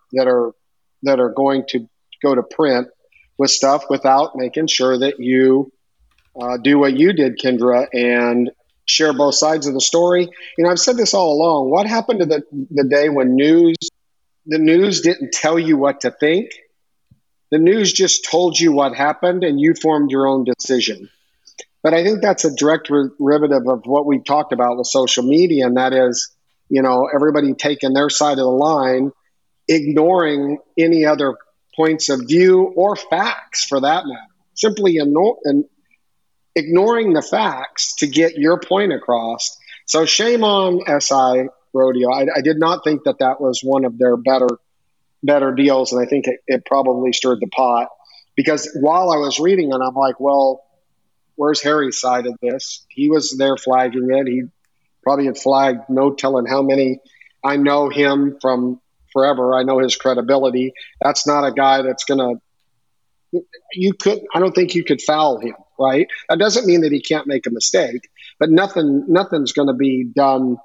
Speaker 2: are going to go to print with stuff without making sure that you do what you did, Kendra, and share both sides of the story. I've said this all along. What happened to the day when the news didn't tell you what to think? The news just told you what happened and you formed your own decision. But I think that's a direct derivative of what we talked about with social media, and that is, everybody taking their side of the line, ignoring any other points of view or facts for that matter. Simply ignoring the facts to get your point across. So shame on SI Rodeo. I did not think that was one of their better deals, and I think it probably stirred the pot. Because while I was reading it, I'm like, well, where's Harry's side of this? He was there flagging it. He probably had flagged no telling how many. I know him from forever. I know his credibility. That's not a guy that's going to – I don't think you could foul him, right? That doesn't mean that he can't make a mistake, but nothing's going to be done.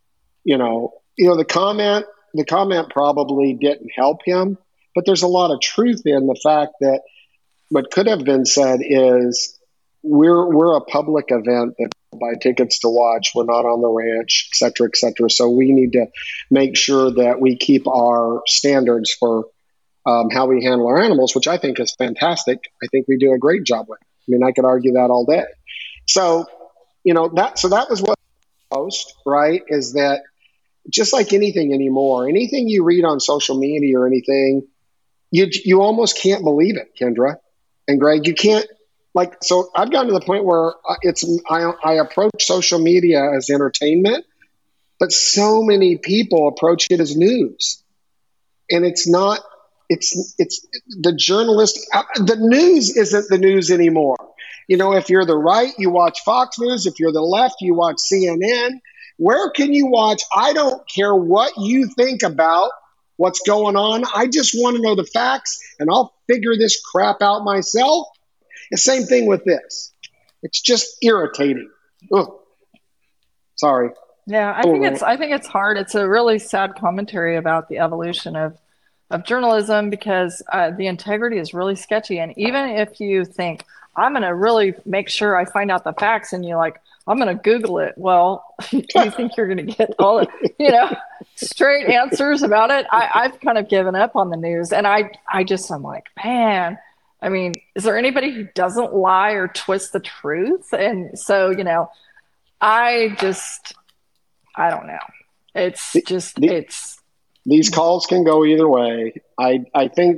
Speaker 2: The comment probably didn't help him, but there's a lot of truth in the fact that what could have been said is we're a public event that buy tickets to watch. We're not on the ranch, et cetera, et cetera. So we need to make sure that we keep our standards for how we handle our animals, which I think is fantastic. I think we do a great job with. I mean, I could argue that all day. So, that was what post, right? Is that just like anything anymore, anything you read on social media or anything, you almost can't believe it, Kendra and Greg. You can't. So I've gotten to the point where I approach social media as entertainment, but so many people approach it as news. And it's not, it's the journalist, the news isn't the news anymore. If you're the right, you watch Fox News. If you're the left, you watch CNN. Where can you watch? I don't care what you think about what's going on. I just want to know the facts, and I'll figure this crap out myself. The same thing with this. It's just irritating. Ugh. Sorry.
Speaker 3: Yeah, I think it's hard. It's a really sad commentary about the evolution of journalism because the integrity is really sketchy. And even if you think, I'm going to really make sure I find out the facts, and you're like, I'm going to Google it. Well, do you think you're going to get all the, straight answers about it? I've kind of given up on the news, and I'm like, man, I mean, is there anybody who doesn't lie or twist the truth? And so, I don't know. It's just,
Speaker 2: these calls can go either way. I think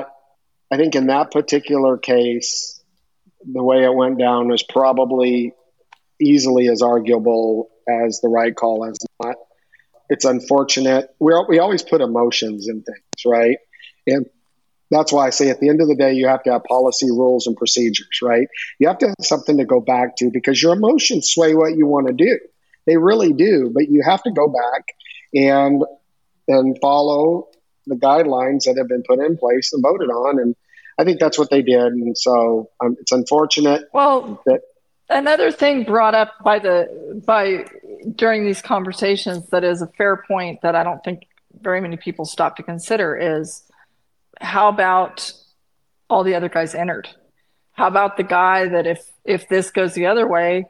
Speaker 2: in that particular case, the way it went down was probably easily as arguable as the right call as not. It's unfortunate. We always put emotions in things, right? And that's why I say at the end of the day, you have to have policy, rules, and procedures, right? You have to have something to go back to because your emotions sway what you want to do. They really do, but you have to go back and follow the guidelines that have been put in place and voted on. And I think that's what they did. And so it's unfortunate.
Speaker 3: Well, another thing brought up during these conversations that is a fair point that I don't think very many people stop to consider is, how about all the other guys entered? How about the guy that if this goes the other way,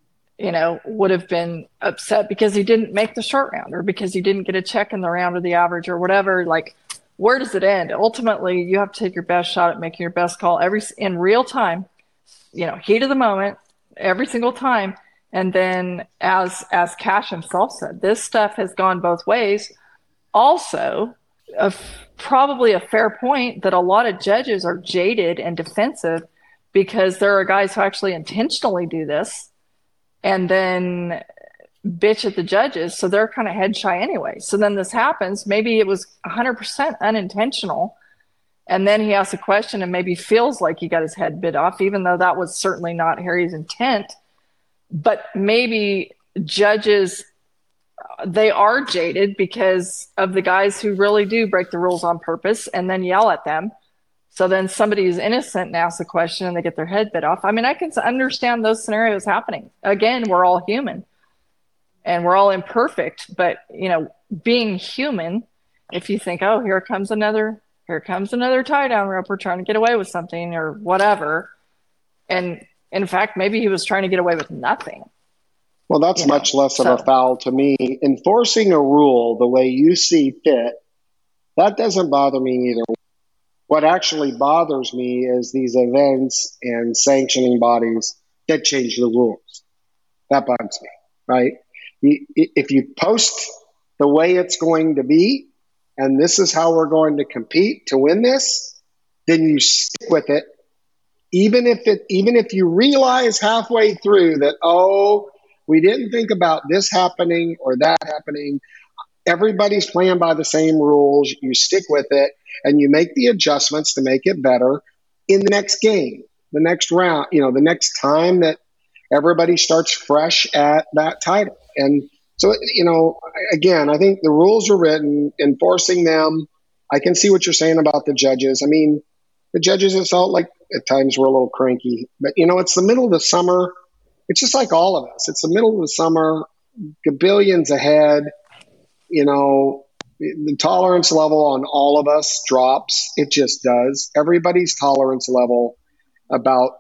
Speaker 3: would have been upset because he didn't make the short round or because he didn't get a check in the round or the average or whatever? Like, where does it end? Ultimately, you have to take your best shot at making your best call in real time, heat of the moment, every single time. And then as Cash himself said, this stuff has gone both ways. Also, probably a fair point that a lot of judges are jaded and defensive because there are guys who actually intentionally do this and then bitch at the judges. So they're kind of head shy anyway. So then this happens. Maybe it was 100% unintentional. And then he asks a question and maybe feels like he got his head bit off, even though that was certainly not Harry's intent. But maybe judges, they are jaded because of the guys who really do break the rules on purpose and then yell at them. So then somebody who's innocent and asks a question and they get their head bit off. I mean, I can understand those scenarios happening. Again, we're all human and we're all imperfect, but being human, if you think, oh, here comes another tie down rope, we're trying to get away with something or whatever. And in fact, maybe he was trying to get away with nothing.
Speaker 2: Well, that's much less of a foul to me. Enforcing a rule the way you see fit, that doesn't bother me either. What actually bothers me is these events and sanctioning bodies that change the rules. That bugs me, right? If you post the way it's going to be, and this is how we're going to compete to win this, then you stick with it. Even if you realize halfway through that, oh, we didn't think about this happening or that happening. Everybody's playing by the same rules. You stick with it and you make the adjustments to make it better in the next game, the next round, the next time that everybody starts fresh at that title. And so, again, I think the rules are written, enforcing them. I can see what you're saying about the judges. I mean, the judges, it felt like at times were a little cranky, but it's the middle of the summer. It's just like all of us. It's the middle of the summer, gabillions ahead. The tolerance level on all of us drops. It just does. Everybody's tolerance level about,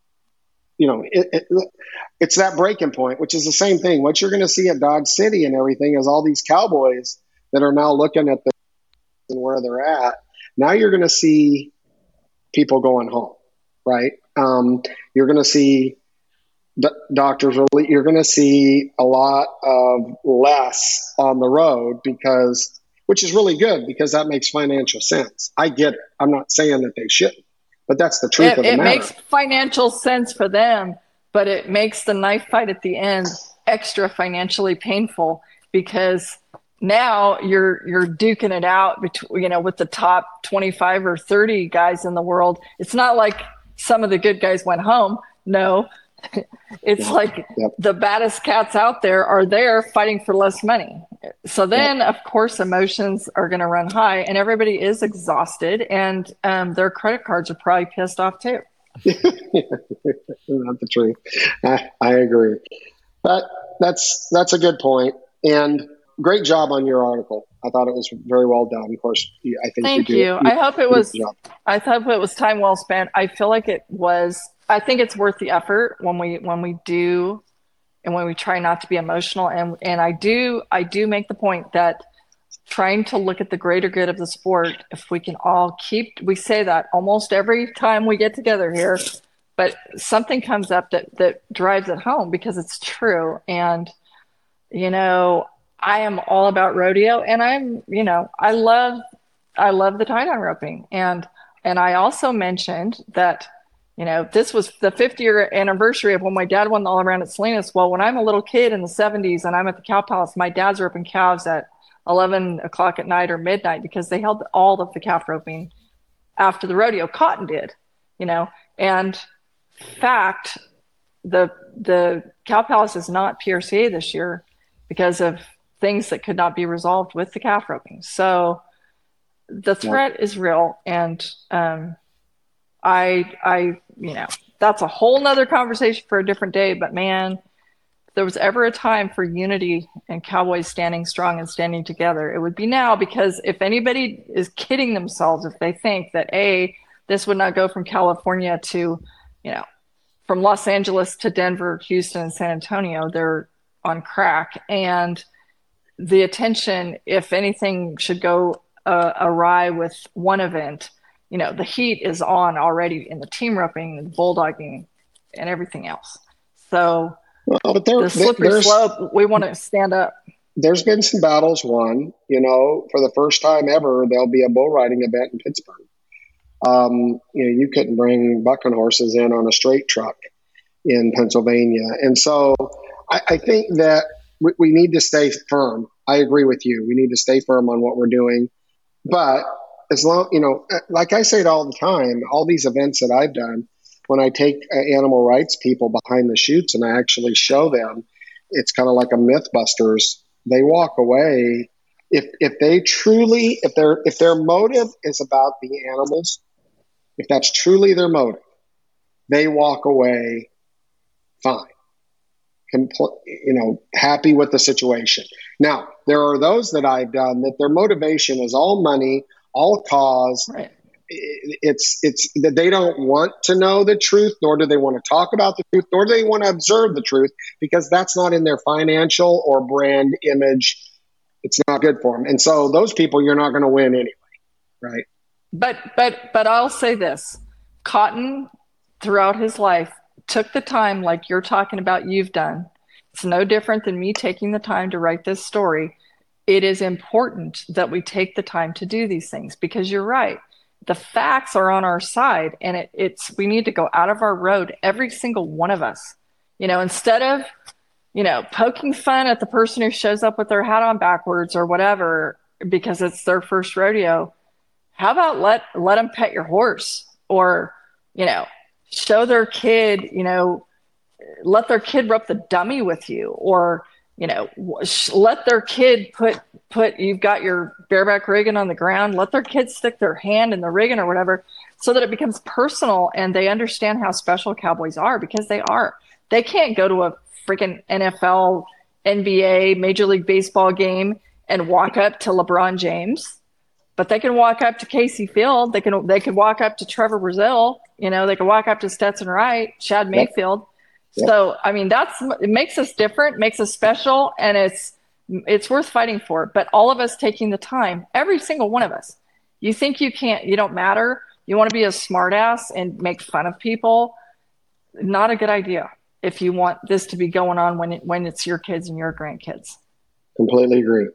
Speaker 2: it's that breaking point, which is the same thing. What you're going to see at Dodge City and everything is all these cowboys that are now looking at and where they're at. Now you're going to see people going home, right? You're going to see doctors, you're going to see a lot of less on the road which is really good because that makes financial sense. I get it. I'm not saying that they shouldn't, but that's the truth of the matter. It makes
Speaker 3: financial sense for them, but it makes the knife fight at the end extra financially painful because now you're duking it out between, with the top 25 or 30 guys in the world. It's not like some of the good guys went home. No, it's the baddest cats out there are there fighting for less money. So then, of course, emotions are going to run high and everybody is exhausted and their credit cards are probably pissed off too.
Speaker 2: Not the truth. I agree. That's a good point. And great job on your article. I thought it was very well done. Of course, I think
Speaker 3: Thank you. I hope it was time well spent. I feel like it was. I think it's worth the effort when we do, and when we try not to be emotional. And I do make the point that trying to look at the greater good of the sport. If we can all we say that almost every time we get together here, but something comes up that drives it home because it's true. And, you know, I am all about rodeo, and I love the tie-down roping. And I also mentioned that, you know, this was the 50th anniversary of when my dad won the all-around at Salinas. Well, when I'm a little kid in the 70s and I'm at the Cow Palace, my dad's roping calves at 11 o'clock at night or midnight because they held all of the calf roping after the rodeo. Cotton did, you know. And fact, the Cow Palace is not PRCA this year because of things that could not be resolved with the calf roping. So the threat is real, and I you know, that's a whole nother conversation for a different day. But man, if there was ever a time for unity and cowboys standing strong and standing together, it would be now. Because if anybody is kidding themselves if they think that this would not go from California to, you know, from Los Angeles to Denver, Houston, and San Antonio, they're on crack. And the attention, if anything should go awry with one event, you know, the heat is on already in the team roping, the bulldogging, and everything else. So but the slippery slope, we want to stand up.
Speaker 2: There's been some battles won. You know, for the first time ever, there'll be a bull riding event in Pittsburgh. You know, you couldn't bring bucking horses in on a straight truck in Pennsylvania. And so I think that we need to stay firm. I agree with you. We need to stay firm on what we're doing. But as long, you know, like I say it all the time, all these events that I've done, when I take animal rights people behind the chutes and I actually show them, it's kind of like a Mythbusters. They walk away. If they truly, if their motive is about the animals, if that's truly their motive, they walk away fine, you know, happy with the situation. Now, there are those that I've done that their motivation is all money, all cause.
Speaker 3: Right.
Speaker 2: It's that they don't want to know the truth, nor do they want to talk about the truth, nor do they want to observe the truth, because that's not in their financial or brand image. It's not good for them. And so those people, you're not going to win anyway, right?
Speaker 3: But I'll say this. Cotton, throughout his life, took the time like you're talking about you've done. It's no different than me taking the time to write this story. It is important that we take the time to do these things, because you're right. The facts are on our side, and we need to go out of our road, every single one of us, you know, instead of, you know, poking fun at the person who shows up with their hat on backwards or whatever, because it's their first rodeo. How about let them pet your horse, or, you know, show their kid, you know, let their kid rope the dummy with you, or, you know, let their kid put, you've got your bareback rigging on the ground, let their kids stick their hand in the rigging or whatever, so that it becomes personal and they understand how special cowboys are, because they are. They can't go to a freaking NFL, NBA, Major League Baseball game and walk up to LeBron James, but they can walk up to Casey Field. They can walk up to Trevor Brazil. You know, they can walk up to Stetson Wright, Chad Mayfield. Yep. So, I mean, it makes us different, makes us special, and it's worth fighting for. But all of us taking the time, every single one of us, you think you don't matter, you want to be a smart ass and make fun of people, not a good idea if you want this to be going on when it's your kids and your grandkids.
Speaker 2: Completely agree.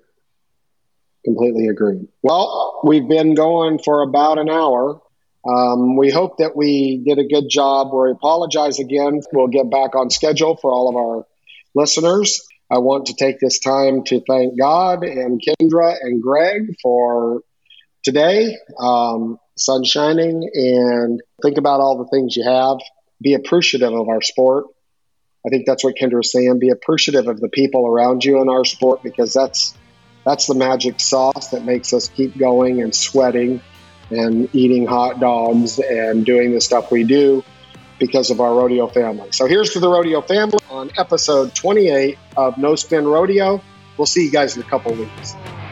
Speaker 2: Well, we've been going for about an hour. We hope that we did a good job. We apologize again. We'll get back on schedule for all of our listeners. I want to take this time to thank God and Kendra and Greg for today. Sun shining, and think about all the things you have. Be appreciative of our sport. I think that's what Kendra is saying. Be appreciative of the people around you in our sport, because that's the magic sauce that makes us keep going and sweating and eating hot dogs and doing the stuff we do because of our rodeo family. So here's to the rodeo family on episode 28 of No Spin Rodeo. We'll see you guys in a couple of weeks.